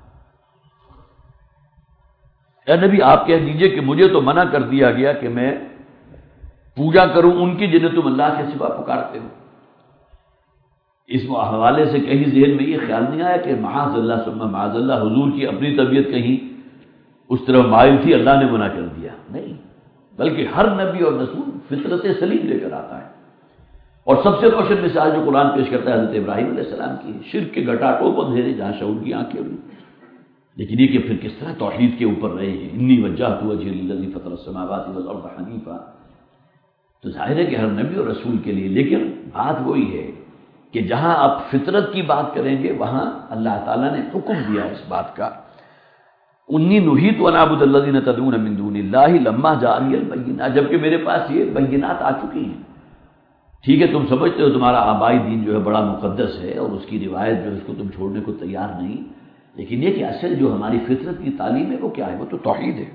اے نبی آپ کہہ دیجئے کہ مجھے تو منع کر دیا گیا کہ میں پوجا کروں ان کی جنہیں تم اللہ کے سوا پکارتے ہو۔ اس حوالے سے کہیں ذہن میں یہ خیال نہیں آیا کہ معاذ اللہ ثم معاذ اللہ حضور کی اپنی طبیعت کہیں اس طرح مائل تھی اللہ نے منع کر دیا، نہیں، بلکہ ہر نبی اور رسول فطرت سلیم لے کر آتا ہے۔ اور سب سے روشن مثال جو قرآن پیش کرتا ہے حضرت ابراہیم علیہ السلام کی، شرک کے گھٹا ٹوپ اندھیرے جہاں شعور کی آنکھیں ہوئی، لیکن یہ کہ پھر کس طرح توحید کے اوپر رہے ہیں، انی وجہت وجہی للذی فطر السماوات والارض حنیفا۔ تو ظاہر ہے کہ ہر نبی اور رسول کے لیے، لیکن بات وہی ہے کہ جہاں آپ فطرت کی بات کریں گے وہاں اللہ تعالیٰ نے حکم دیا اس بات کا، انی نہیت ان اعبد الذین تدعون من دون اللہ لما جاءنی البینات، جبکہ میرے پاس یہ بینات آ چکی ہیں۔ ٹھیک ہے تم سمجھتے ہو تمہارا آبائی دین جو ہے بڑا مقدس ہے اور اس کی روایت جو ہے اس کو تم چھوڑنے کو تیار نہیں، لیکن یہ کہ اصل جو ہماری فطرت کی تعلیم ہے وہ کیا ہے، وہ تو توحید ہے۔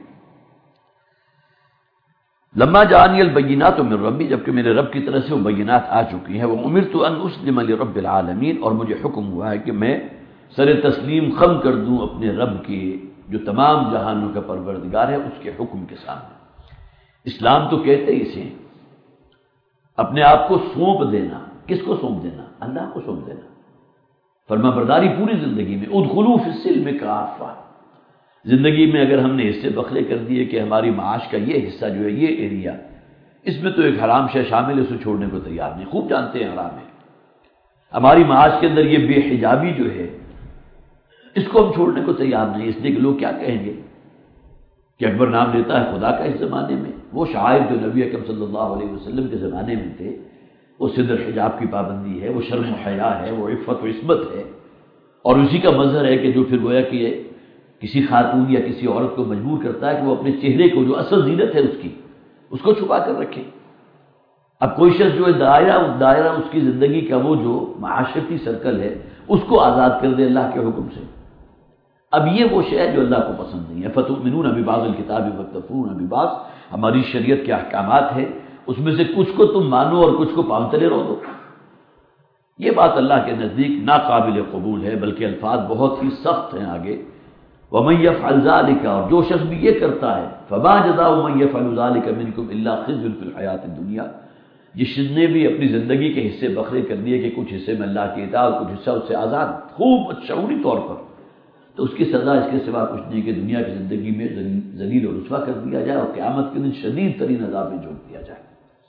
لما جاءنی البینات من ربی، جبکہ میرے رب کی طرف سے وہ بینات آ چکی ہیں، وامرت ان اسلم لرب العالمین، اور مجھے حکم ہوا ہے کہ میں سر تسلیم خم کر دوں اپنے رب کے جو تمام جہانوں کا پروردگار ہے اس کے حکم کے سامنے۔ اسلام تو کہتے ہی اسے اپنے آپ کو سونپ دینا، کس کو سونپ دینا؟ اللہ کو سونپ دینا، فرما برداری پوری زندگی میں، ادخلوا فی السلم کافہ، زندگی میں اگر ہم نے حصے بخلے کر دیے کہ ہماری معاش کا یہ حصہ جو ہے یہ ایریا اس میں تو ایک حرام شے شامل ہے، اسے چھوڑنے کو تیار نہیں، خوب جانتے ہیں حرام ہے، ہماری معاش کے اندر یہ بے حجابی جو ہے اس کو ہم چھوڑنے کو تیار نہیں، اس لیے کہ لوگ کیا کہیں گے کہ اکبر نام لیتا ہے خدا کا اس زمانے میں، وہ شاعر جو نبی اکرم صلی اللہ علیہ وسلم کے زمانے میں تھے، وہ صدر حجاب کی پابندی ہے، وہ شرم و حیا ہے، وہ عفت و عصمت ہے، اور اسی کا مظہر ہے کہ جو پھر گویا کہ کسی خاتون یا کسی عورت کو مجبور کرتا ہے کہ وہ اپنے چہرے کو جو اصل زینت ہے اس کی اس کو چھپا کر رکھے۔ اب کوئی شخص جو ہے دائرہ اس دائرہ اس کی زندگی کا وہ جو معاشرتی سرکل ہے اس کو آزاد کر دے اللہ کے حکم سے، اب یہ وہ شے ہے جو اللہ کو پسند نہیں ہے۔ فتؤمنون ببعض الکتاب وتکفرون ببعض، ہماری شریعت کے احکامات ہیں اس میں سے کچھ کو تم مانو اور کچھ کو پامتلے رہو دو، یہ بات اللہ کے نزدیک ناقابل قبول ہے، بلکہ الفاظ بہت ہی سخت ہیں آگے، وَمَن يَفْعَلْ ذَلِكَ، اور جو شخص بھی یہ کرتا ہے فَمَا جَزَاءُ مَن يَفْعَلُ ذَلِكَ مِنكُمْ إِلَّا خِزْيٌ فِي الْحَيَاةِ الدُّنْيَا، جس نے بھی اپنی زندگی کے حصے بکھرے کر دیے کہ کچھ حصے میں اللہ کی اطاعت اور کچھ حصہ اس سے آزاد خوب شعوری طور پر، تو اس کی سزا اس کے سوا کچھ نہیں کہ دنیا کی زندگی میں ذلیل و رسوا کر دیا جائے اور قیامت کے دن شدید ترین عذاب میں جھونک دیا جائے۔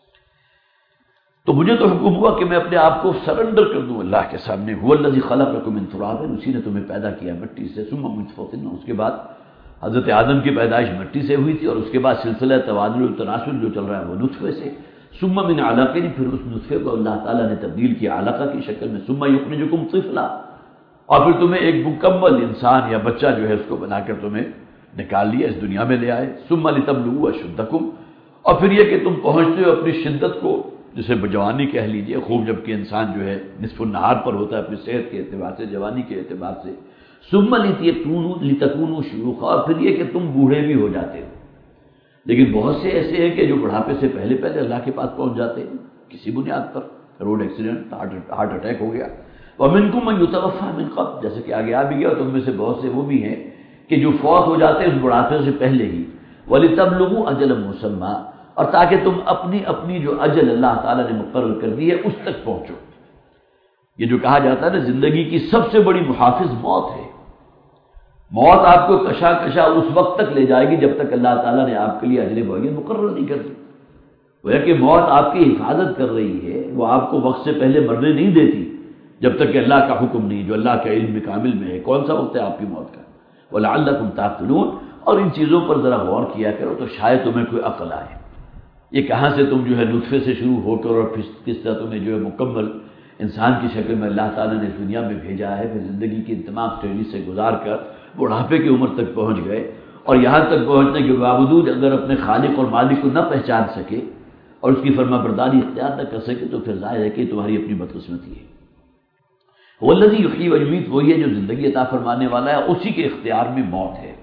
تو مجھے تو حکم ہوا کہ میں اپنے آپ کو سرنڈر کر دوں اللہ کے سامنے، هو الذی خلقکم من تراب، اسی نے تمہیں پیدا کیا مٹی سے، ثم من نطفۃ، اس کے بعد حضرت آدم کی پیدائش مٹی سے ہوئی تھی اور اس کے بعد سلسلہ تبادل و تناسل جو چل رہا ہے وہ نطفے سے، ثم من علقہ، پھر اس نطفے کو اللہ تعالیٰ نے تبدیل کیا علقہ کی شکل میں، ثم یخرجکم طفلا، اور پھر تمہیں ایک مکمل انسان یا بچہ جو ہے اس کو بنا کر تمہیں نکال لیا، اس دنیا میں لے آئے، ثم لتبلغوا اشدکم، اور پھر یہ کہ تم پہنچتے ہو اپنی شدت کو جسے جوانی کہہ لیجئے، خوب جب کہ انسان جو ہے نصف النہار پر ہوتا ہے اپنی صحت کے اعتبار سے، جوانی کے اعتبار سے، ثم لتکونوا شیوخا، اور پھر یہ کہ تم بوڑھے بھی ہو جاتے ہو، لیکن بہت سے ایسے ہیں کہ جو بڑھاپے سے پہلے پہلے اللہ کے پاس پہنچ جاتے ہیں کسی بنیاد پر، روڈ ایکسیڈنٹ، ہارٹ اٹیک ہو گیا، وَمِنْكُمْ مَنْ يُتَوَفَّى مِنْ قَبْلُ، جیسے کہ آگے آ بھی گیا، تم میں سے بہت سے وہ بھی ہیں کہ جو فوت ہو جاتے ہیں اس بڑھاپے سے پہلے ہی، وَلِتَبْلُغُوا أَجَلًا مُّسَمًّى، اور تاکہ تم اپنی اپنی جو اجل اللہ تعالیٰ نے مقرر کر دی ہے اس تک پہنچو۔ یہ جو کہا جاتا ہے نا زندگی کی سب سے بڑی محافظ موت ہے، موت آپ کو کشا کشا اس وقت تک لے جائے گی جب تک اللہ تعالیٰ نے آپ کے لیے اجل معین مقرر نہیں کر دی، وہ ہے کہ موت آپ کی حفاظت کر رہی ہے، وہ آپ کو وقت سے پہلے مرنے نہیں دیتی جب تک کہ اللہ کا حکم نہیں، جو اللہ کے علم کامل میں ہے کون سا وقت ہے آپ کی موت کا، وَلَعَلَّكُمْ تَعْقِلُونَ، اور ان چیزوں پر ذرا غور کیا کرو تو شاید تمہیں کوئی عقل آئے، یہ کہاں سے تم جو ہے نطفے سے شروع ہو کر اور پھر کس طرح تمہیں جو ہے مکمل انسان کی شکل میں اللہ تعالیٰ نے اس دنیا میں بھیجا ہے، پھر زندگی کی تمام اسٹیجز سے گزار کر بڑھاپے کی عمر تک پہنچ گئے، اور یہاں تک پہنچنے کے باوجود اگر اپنے خالق اور مالک کو نہ پہچان سکے اور اس کی فرما برداری اختیار نہ کر سکے تو پھر ظاہر ہے کہ تمہاری اپنی بدقسمتی ہے۔ والذی یحیی و یمیت، وہی ہے جو زندگی عطا فرمانے والا ہے، اسی کے اختیار میں موت ہے۔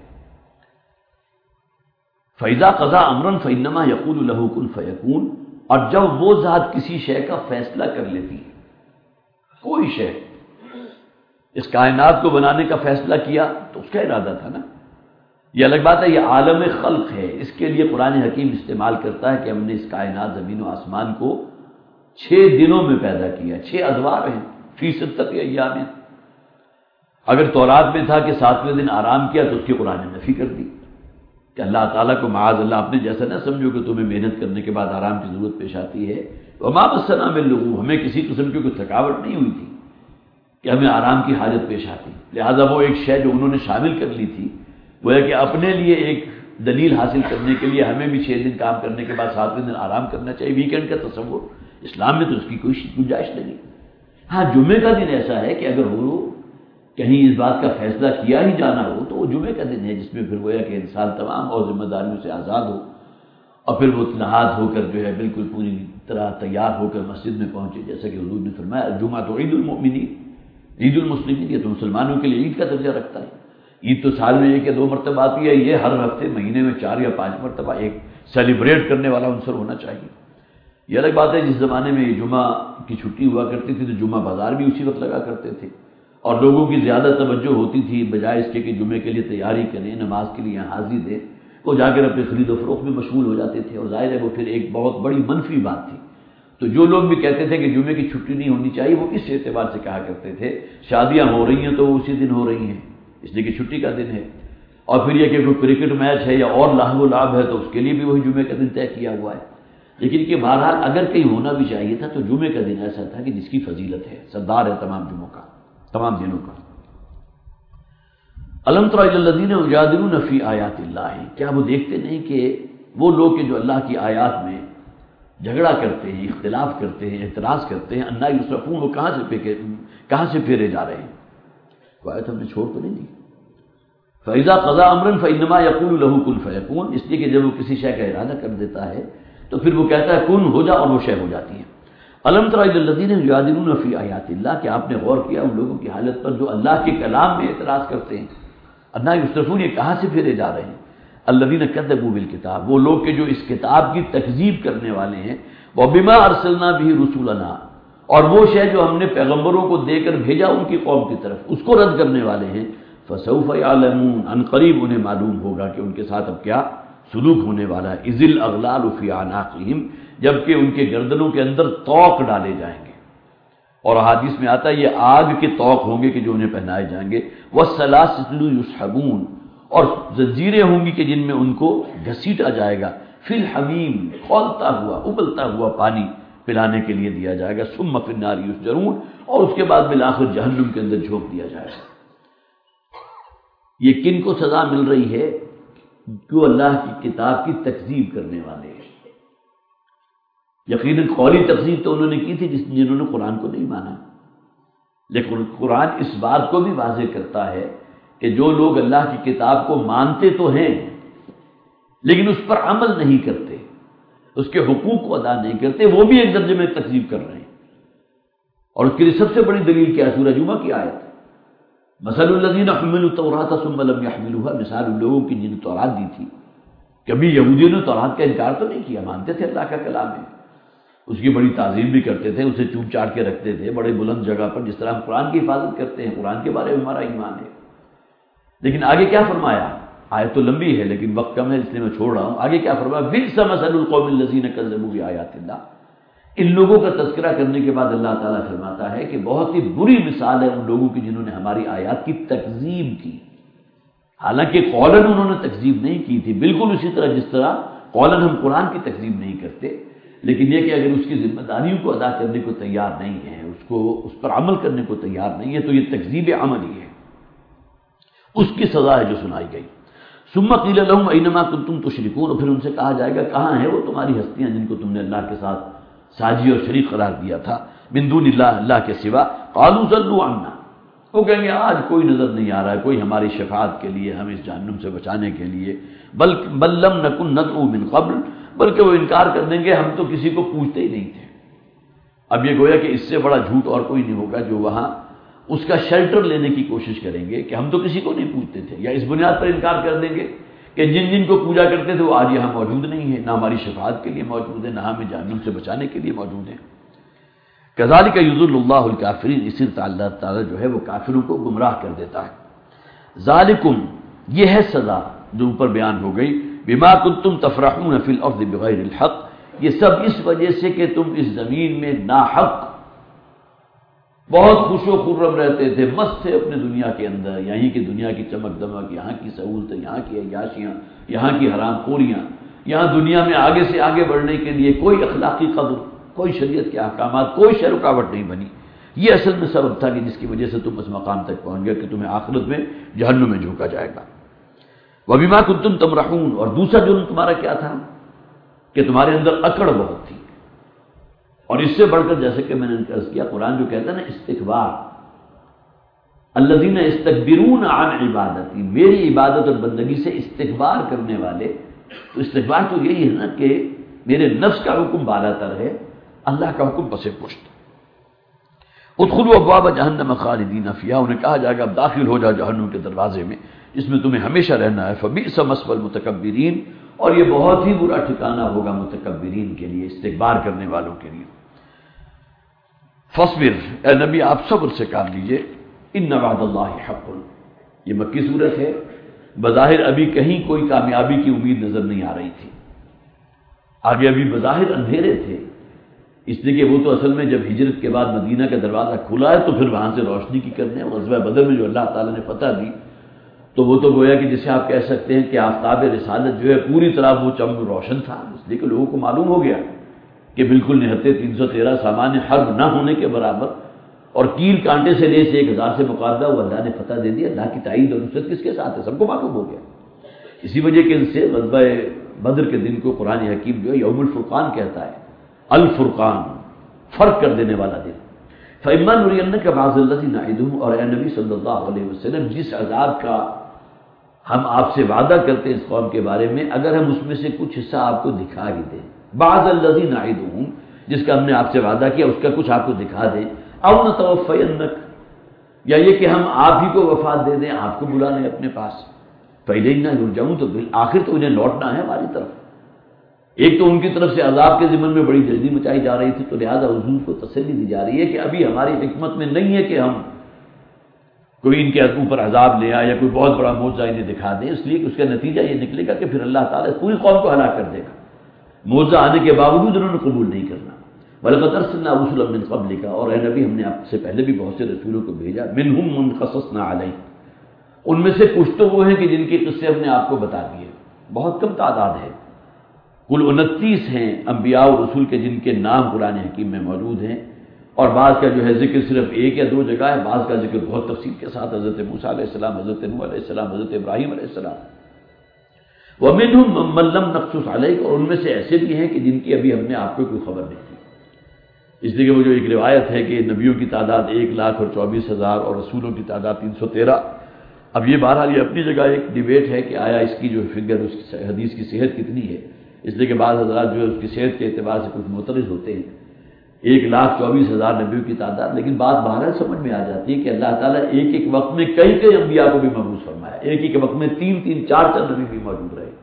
فَإِذَا قَضَىٰ أَمْرًا فَإِنَّمَا يَقُولُ لَهُ كُن فَيَكُونُ، اور جب وہ ذات کسی شے کا فیصلہ کر لیتی ہے، کوئی شے اس کائنات کو بنانے کا فیصلہ کیا تو اس کا ارادہ تھا نا، یہ الگ بات ہے، یہ عالم خلق ہے، اس کے لیے قرآن حکیم استعمال کرتا ہے کہ ہم نے اس کائنات زمین و آسمان کو چھ دنوں میں پیدا کیا، چھ ادوار ہیں فی ستۃ ایام۔ اگر تورات میں تھا کہ ساتویں دن آرام کیا تو اس کی قرآن نے نفی کر دی کہ اللہ تعالیٰ کو معاذ اللہ اپنے جیسا نہ سمجھو کہ تمہیں محنت کرنے کے بعد آرام کی ضرورت پیش آتی ہے۔ وما مسنا من لغوب، ہمیں کسی قسم کی کوئی تھکاوٹ نہیں ہوئی تھی کہ ہمیں آرام کی حاجت پیش آتی، لہذا وہ ایک شے جو انہوں نے شامل کر لی تھی وہ ہے کہ اپنے لیے ایک دلیل حاصل کرنے کے لیے ہمیں بھی چھ دن کام کرنے کے بعد ساتویں دن آرام کرنا چاہیے، ویکینڈ کا تصور اسلام میں تو اس کی کوئی گنجائش نہیں۔ ہاں جمعے کا دن ایسا ہے کہ اگر ہو کہیں اس بات کا فیصلہ کیا ہی جانا ہو تو وہ جمعے کا دن ہے، جس میں پھر وہ ہے کہ انسان تمام اور ذمہ داریوں سے آزاد ہو اور پھر وہ نہاد ہو کر جو ہے بالکل پوری طرح تیار ہو کر مسجد میں پہنچے، جیسا کہ حضور نے فرمایا الجمعہ تو عید المؤمنین، عید المسلمین، یہ تو مسلمانوں کے لیے عید کا درجہ رکھتا ہے۔ عید تو سال میں ایک یا دو مرتبہ آتی ہے، یہ ہر ہفتے مہینے میں چار یا پانچ مرتبہ ایک سیلیبریٹ کرنے والا عنصر ہونا چاہیے۔ یہ الگ بات ہے جس زمانے میں یہ جمعہ کی چھٹی ہوا کرتی تھی تو جمعہ بازار بھی اسی وقت لگا کرتے تھے اور لوگوں کی زیادہ توجہ ہوتی تھی بجائے اس کے کہ جمعے کے لیے تیاری کریں، نماز کے لیے یہاں حاضری دیں، وہ جا کر اپنے خرید و فروخت میں مشغول ہو جاتے تھے، اور ظاہر ہے وہ پھر ایک بہت بڑی منفی بات تھی۔ تو جو لوگ بھی کہتے تھے کہ جمعے کی چھٹی نہیں ہونی چاہیے وہ اس اعتبار سے کہا کرتے تھے شادیاں ہو رہی ہیں تو وہ اسی دن ہو رہی ہیں اس لیے کہ چھٹی کا دن ہے، اور پھر یہ کہ کوئی کرکٹ میچ ہے یا اور لہو و لعب ہے تو اس کے لیے بھی وہی جمعے کا دن طے کیا ہوا ہے۔ لیکن کہ بہرحال اگر کہیں ہونا بھی چاہیے تھا تو جمعے کا دن ایسا تھا کہ جس کی فضیلت ہے، سردار ہے تمام جمعوں کا، تمام دنوں کا۔ الم تر الی الذین یجادلون فی آیات اللہ، کیا وہ دیکھتے نہیں کہ وہ لوگ کہ جو اللہ کی آیات میں جھگڑا کرتے ہیں، اختلاف کرتے ہیں، اعتراض کرتے ہیں، انا یصرفون، وہ کہاں سے پھیرے کہاں سے پھیرے جا رہے ہیں؟ وہ آیت ہم نے چھوڑ تو نہیں دی۔ فَإِذَا قَضَىٰ أَمْرًا فَإِنَّمَا يَقُولُ لَهُ كُن فَيَكُونُ، اس لیے کہ جب وہ کسی شے کا ارادہ کر دیتا ہے تو پھر وہ کہتا ہے کن ہو جا اور وہ شے ہو جاتی ہے۔ الم تر الی الذین یجادلون فی آیات اللہ، کہ آپ نے غور کیا ان لوگوں کی حالت پر جو اللہ کے کلام میں اعتراض کرتے ہیں؟ انا یصرفون، یہ کہاں سے پھیرے جا رہے ہیں؟ الذین کذبوا بالکتاب، وہ لوگ کہ جو اس کتاب کی تکذیب کرنے والے ہیں، وبما ارسلنا به رسولنا، اور وہ شے جو ہم نے پیغمبروں کو دے کر بھیجا ان کی قوم کی طرف اس کو رد کرنے والے ہیں۔ فسوف یعلمون، ان قریب انہیں معلوم ہوگا کہ ان کے ساتھ اب کیا سلوک ہونے والا ہے۔ اذ الاغلال فی اعناقہم، جبکہ ان کے گردنوں کے اندر طوق ڈالے جائیں گے، اور حدیث میں آتا ہے یہ آگ کے طوق ہوں گے کہ جو انہیں پہنائے جائیں گے۔ والسلاسل یسحبون، اور زنجیریں ہوں گی کہ جن میں ان کو گھسیٹا جائے گا، فی الحمیم، کھولتا ہوا ابلتا ہوا پانی پلانے کے لیے دیا جائے گا، ثم فی النار یسجرون، اور اس کے بعد بالآخر جہنم کے اندر جھونک دیا جائے گا۔ یہ کن کو سزا مل رہی ہے؟ جو اللہ کی کتاب کی تکذیب کرنے والے ہیں۔ یقیناً قولی تکذیب تو انہوں نے کی تھی جس جنہوں نے قرآن کو نہیں مانا، لیکن قرآن اس بات کو بھی واضح کرتا ہے کہ جو لوگ اللہ کی کتاب کو مانتے تو ہیں لیکن اس پر عمل نہیں کرتے، اس کے حقوق کو ادا نہیں کرتے، وہ بھی ایک درجے میں تکذیب کر رہے ہیں۔ اور اس کے لیے سب سے بڑی دلیل کیا ہے؟ سورہ جمعہ کی آیت، مثل الذین حملوا التوراۃ ثم لم یحملوها، مثال ان لوگوں کی جنہیں تورات دی تھی، کبھی یہودیوں نے تورات کا انکار تو نہیں کیا، مانتے تھے اللہ کا کلام ہے، اس کی بڑی تعظیم بھی کرتے تھے، اسے چوم چاٹ کے رکھتے تھے بڑے بلند جگہ پر، جس طرح ہم قرآن کی حفاظت کرتے ہیں، قرآن کے بارے میں ہمارا ایمان ہے۔ لیکن آگے کیا فرمایا؟ آیت تو لمبی ہے لیکن وقت کم ہے اس لیے میں چھوڑ رہا ہوں۔ آگے کیا فرمایا؟ بئس مثل القوم الذین کذبوا بآیات اللہ، ان لوگوں کا تذکرہ کرنے کے بعد اللہ تعالیٰ فرماتا ہے کہ بہت ہی بری مثال ہے ان لوگوں کی جنہوں نے ہماری آیات کی تکذیب کی، حالانکہ قولاً انہوں نے تکذیب نہیں کی تھی، بالکل اسی طرح جس طرح قولاً ہم قرآن کی تکذیب نہیں کرتے، لیکن یہ کہ اگر اس کی ذمہ داریوں کو ادا کرنے کو تیار نہیں ہے، اس کو اس پر عمل کرنے کو تیار نہیں ہے، تو یہ تکذیب عملی ہے، اس کی سزا ہے جو سنائی گئی۔ ثم قیل لهم اینما کنتم تشرکون، اور پھر ان سے کہا جائے گا کہاں ہیں وہ تمہاری ہستیاں جن کو تم نے اللہ کے ساتھ ساجی اور شریک قرار دیا تھا من دون اللہ، اللہ کے سوا، قالوا ضلوا عنا، وہ کہیں گے آج کوئی نظر نہیں آ رہا ہے کوئی ہماری شفاعت کے لیے، ہم اس جہنم سے بچانے کے لیے، بل بل لم نکن ندعو من قبل، بلکہ وہ انکار کر دیں گے ہم تو کسی کو پوچھتے ہی نہیں تھے۔ اب یہ گویا کہ اس سے بڑا جھوٹ اور کوئی نہیں ہوگا جو وہاں اس کا شیلٹر لینے کی کوشش کریں گے کہ ہم تو کسی کو نہیں پوچھتے تھے، یا اس بنیاد پر انکار کر دیں گے کہ جن جن کو پوجا کرتے تھے وہ آج یہاں موجود نہیں ہے، نہ ہماری شفاعت کے لیے موجود ہے، نہ ہمیں جہنم سے بچانے کے لیے موجود ہیں۔ کذالک یضل اللہ الکافرین، اسی طرح اللہ تعالیٰ جو ہے وہ کافروں کو گمراہ کر دیتا ہے۔ ذالکم، یہ ہے سزا جو اوپر بیان ہو گئی، بما کنتم تفرحون فی الارض بغیر الحق، یہ سب اس وجہ سے کہ تم اس زمین میں ناحق بہت خوش و خرم رہتے تھے، مست تھے اپنے دنیا کے اندر، یہیں کی دنیا کی چمک دمک، یہاں کی سہولتیں، یہاں کی عیاشیاں، یہاں کی حرام خوریاں، یہاں دنیا میں آگے سے آگے بڑھنے کے لیے کوئی اخلاقی قدر، کوئی شریعت کے احکامات، کوئی شے رکاوٹ نہیں بنی۔ یہ اصل میں سبب تھا کہ جس کی وجہ سے تم اس مقام تک پہنچ گئے کہ تمہیں آخرت میں جہنم میں جھونکا جائے گا۔ وَبِمَا كُنتُمْ تَمْرَحُونَ، اور دوسرا جرم تمہارا کیا تھا کہ تمہارے اندر اکڑ بہت تھی، اور اس سے بڑھ کر جیسے کہ میں نے عرض کیا قرآن جو کہتا ہے نا استکبار، الذین یستکبرون عن عبادتی، میری عبادت اور بندگی سے استکبار کرنے والے، تو استکبار تو یہی ہے نا کہ میرے نفس کا حکم بالا تر ہے، اللہ کا حکم پس پشت۔ ادخلوا ابواب جہنم خالدین فیہا، انہیں کہا جائے گا اب داخل ہو جاؤ جہنم کے دروازے میں، اس میں تمہیں ہمیشہ رہنا ہے، فبئس مثوى المتکبرین، اور یہ بہت ہی برا ٹھکانہ ہوگا متکبرین کے لیے، استکبار کرنے والوں کے لیے۔ فاصبر، اے نبی آپ صبر سے کام لیجئے، ان وعد اللہ حق، یہ مکی صورت ہے، بظاہر ابھی کہیں کوئی کامیابی کی امید نظر نہیں آ رہی تھی، آگے ابھی بظاہر اندھیرے تھے، اس لیے کہ وہ تو اصل میں جب ہجرت کے بعد مدینہ کا دروازہ کھلا ہے تو پھر وہاں سے روشنی کی کرنے، غزوہ بدر میں جو اللہ تعالیٰ نے فتح دی تو وہ تو گویا کہ جسے آپ کہہ سکتے ہیں کہ آفتاب رسالت جو ہے پوری طرح وہ چمک روشن تھا، اس لیے کہ لوگوں کو معلوم ہو گیا کہ بالکل نہتے تین سو تیرہ سامان حرب نہ ہونے کے برابر، اور کیل کانٹے سے لے سے ایک ہزار سے مقابلہ وہ اللہ نے فتح دے دیا، اللہ کی تائید اور نصرت کس کے ساتھ ہے سب کو معلوم ہو گیا۔ اسی وجہ کے ان سے غزوہ بدر کے دن کو قرآن حکیم جو ہے یوم الفرقان کہتا ہے، الفرقان، فرق کر دینے والا دن۔ فَإِمَّا نُرِيَنَّكَ بَعْضَ الَّذِي نَعِدُهُمْ، اور اے نبی صلی اللہ علیہ وسلم جس عذاب کا ہم آپ سے وعدہ کرتے ہیں اس قوم کے بارے میں، اگر ہم اس میں سے کچھ حصہ آپ کو دکھا ہی دیں، بعض الذی نعدہم، جس کا ہم نے آپ سے وعدہ کیا اس کا کچھ آپ کو دکھا دیں، او نتوفینک، یا یہ کہ ہم آپ ہی کو وفات دے دیں، آپ کو بلا لیں اپنے پاس، فإلینا یرجعون، تو بالآخر تو انہیں لوٹنا ہے ہماری طرف۔ ایک تو ان کی طرف سے عذاب کے ضمن میں بڑی جلدی مچائی جا رہی تھی، تو لہذا حضور کو تسلی دی جا رہی ہے کہ ابھی ہماری حکمت میں نہیں ہے کہ ہم کوئی ان کے اوپر عذاب لے آئے یا کوئی بہت بڑا معجزہ انہیں دکھا دیں، اس لیے کہ اس کا نتیجہ یہ نکلے گا کہ پھر اللہ تعالیٰ پوری قوم کو ہلاک کر دے گا، معجزہ آنے کے باوجود انہوں نے قبول نہیں کرنا۔ وَلَقَدْ أَرْسَلْنَا رُسُلًا مِّن قَبْلِكَ، اور اے نبی ہم نے آپ سے پہلے بھی بہت سے رسولوں کو بھیجا، مِنْهُمْ مَنْ قَصَصْنَا عَلَيْكَ، ان میں سے کچھ تو وہ ہیں کہ جن کے قصے ہم نے آپ کو بتا دیے، بہت کم تعداد ہے، کل انتیس ہیں انبیاء و رسول کے جن کے نام قرآن حکیم میں موجود ہیں، اور بعض کا جو ہے ذکر صرف ایک یا دو جگہ ہے، بعض کا ذکر بہت تفصیل کے ساتھ، حضرت موسیٰ علیہ السلام، حضرت نوح علیہ السلام، حضرت ابراہیم علیہ السلام۔ وَمِنْهُمْ مَن لَّمْ نَقْصُصْ عَلَيْكَ، اور ان میں سے ایسے بھی ہیں کہ جن کی ابھی ہم نے آپ کو کوئی خبر نہیں دی، اس لیے کہ وہ جو ایک روایت ہے کہ نبیوں کی تعداد ایک لاکھ اور چوبیس ہزار اور رسولوں کی تعداد تین سو تیرہ، اب یہ بہرحال یہ اپنی جگہ ایک ڈیبیٹ ہے کہ آیا اس کی جو فگر اس کی حدیث کی صحت کتنی ہے، اس لیے کہ بعض حضرات جو ہے اس کی صحت کے اعتبار سے کچھ معترض ہوتے ہیں، ایک لاکھ چوبیس ہزار نبیوں کی تعداد، لیکن بات بہرحال سمجھ میں آ جاتی ہے کہ اللہ تعالیٰ ایک ایک وقت میں کئی کئی انبیاء کو بھی مبعوث فرمایا، ایک ایک وقت میں تین تین چار چار نبی بھی موجود رہے۔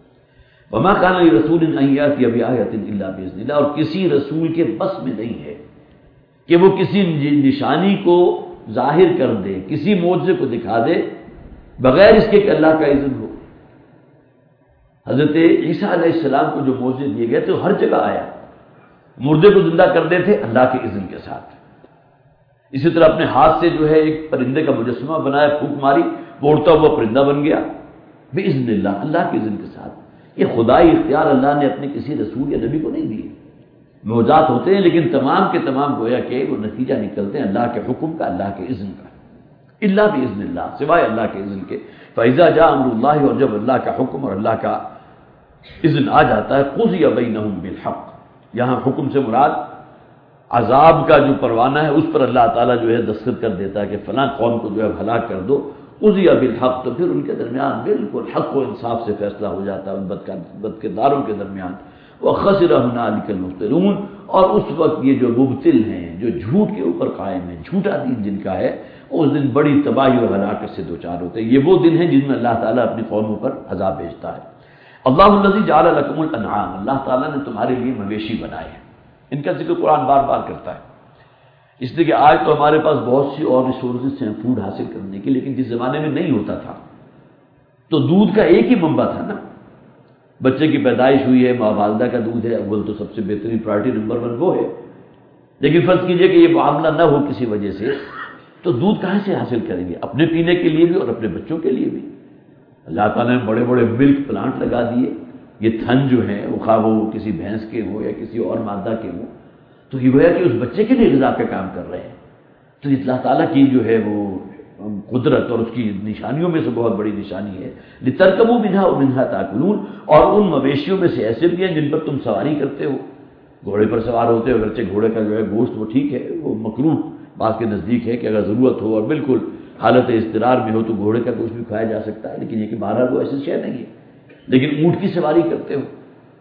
وما كان لرسول ان ياتي بآية الا باذن الله، اور کسی رسول کے بس میں نہیں ہے کہ وہ کسی نشانی کو ظاہر کر دے، کسی معجزے کو دکھا دے بغیر اس کے کہ اللہ کا اذن ہو۔ حضرت عیسیٰ علیہ السلام کو جو معجزے دیے گئے تھے وہ ہر جگہ آیا، مردے کو زندہ کر دیتے اللہ کے اذن کے ساتھ۔ اسی طرح اپنے ہاتھ سے جو ہے ایک پرندے کا مجسمہ بنایا، پھونک ماری، وہ اڑتا ہوا پرندہ بن گیا باذن اللہ، اللہ کے اذن کے ساتھ۔ یہ خدائی اختیار اللہ نے اپنے کسی رسول یا نبی کو نہیں دیے، معجزات ہوتے ہیں لیکن تمام کے تمام گویا کہ وہ نتیجہ نکلتے ہیں اللہ کے حکم کا، اللہ کے اذن کا، اللہ باذن اللہ، سوائے اللہ کے اذن کے۔ فاذا جاء امر اللہ، اور جب اللہ کا حکم اور اللہ کا اذن آ جاتا ہے، قضی بینہم بالحق، یہاں حکم سے مراد عذاب کا جو پروانہ ہے اس پر اللہ تعالیٰ جو ہے دستخط کر دیتا ہے کہ فلاں قوم کو جو ہے ہلاک کر دو، قضی بالحق، تو پھر ان کے درمیان بالکل حق و انصاف سے فیصلہ ہو جاتا ہے ان بد کرداروں کے درمیان۔ وخسر هنالک المبطلون، اور اس وقت یہ جو مبتل ہیں، جو جھوٹ کے اوپر قائم ہیں، جھوٹا دین جن کا ہے، اس دن بڑی تباہی اور ہلاکت سے دوچار ہوتے ہیں۔ یہ وہ دن ہیں جن میں اللہ تعالیٰ اپنی قوموں پر عذاب بھیجتا ہے۔ اللہ الذی جعل لکم الانعام، اللہ تعالیٰ نے تمہارے لیے مویشی بنائے ہیں، ان کا ذکر قرآن بار بار کرتا ہے، اس لیے کہ آج تو ہمارے پاس بہت سی اور ریسورسز ہیں فوڈ حاصل کرنے کی، لیکن جس زمانے میں نہیں ہوتا تھا تو دودھ کا ایک ہی منبع تھا نا۔ بچے کی پیدائش ہوئی ہے، ماں والدہ کا دودھ ہے، اول تو سب سے بہترین پرائرٹی نمبر ون وہ ہے، لیکن فرض کیجئے کہ یہ معاملہ نہ ہو کسی وجہ سے، تو دودھ کہاں سے حاصل کریں گے؟ اپنے پینے کے لیے بھی اور اپنے بچوں کے لیے بھی۔ اللہ تعالیٰ نے بڑے بڑے ملک پلانٹ لگا دیے، یہ تھن جو ہیں وہ خواہ وہ کسی بھینس کے ہوں یا کسی اور مادہ کے ہوں، تو یہ گویا کہ اس بچے کے لیے غذا کا کام کر رہے ہیں۔ تو اللہ تعالیٰ کی جو ہے وہ قدرت اور اس کی نشانیوں میں سے بہت بڑی نشانی ہے، لِتَرْكَبُوا مِنْهَا وَمِنْهَا تَأْكُلُونَ، اور ان مویشیوں میں سے ایسے بھی ہیں جن پر تم سواری کرتے ہو، گھوڑے پر سوار ہوتے ہو، اگرچہ گھوڑے کا جو ہے گوشت وہ ٹھیک ہے، وہ مکروہ بعض کے نزدیک ہے کہ اگر ضرورت ہو اور بالکل حالت اضطرار میں ہو تو گھوڑے کا گوشت بھی کھایا جا سکتا ہے، لیکن یہ کہ بہرحال وہ ایسی شے نہیں ہے، لیکن اونٹ کی سواری کرتے ہو۔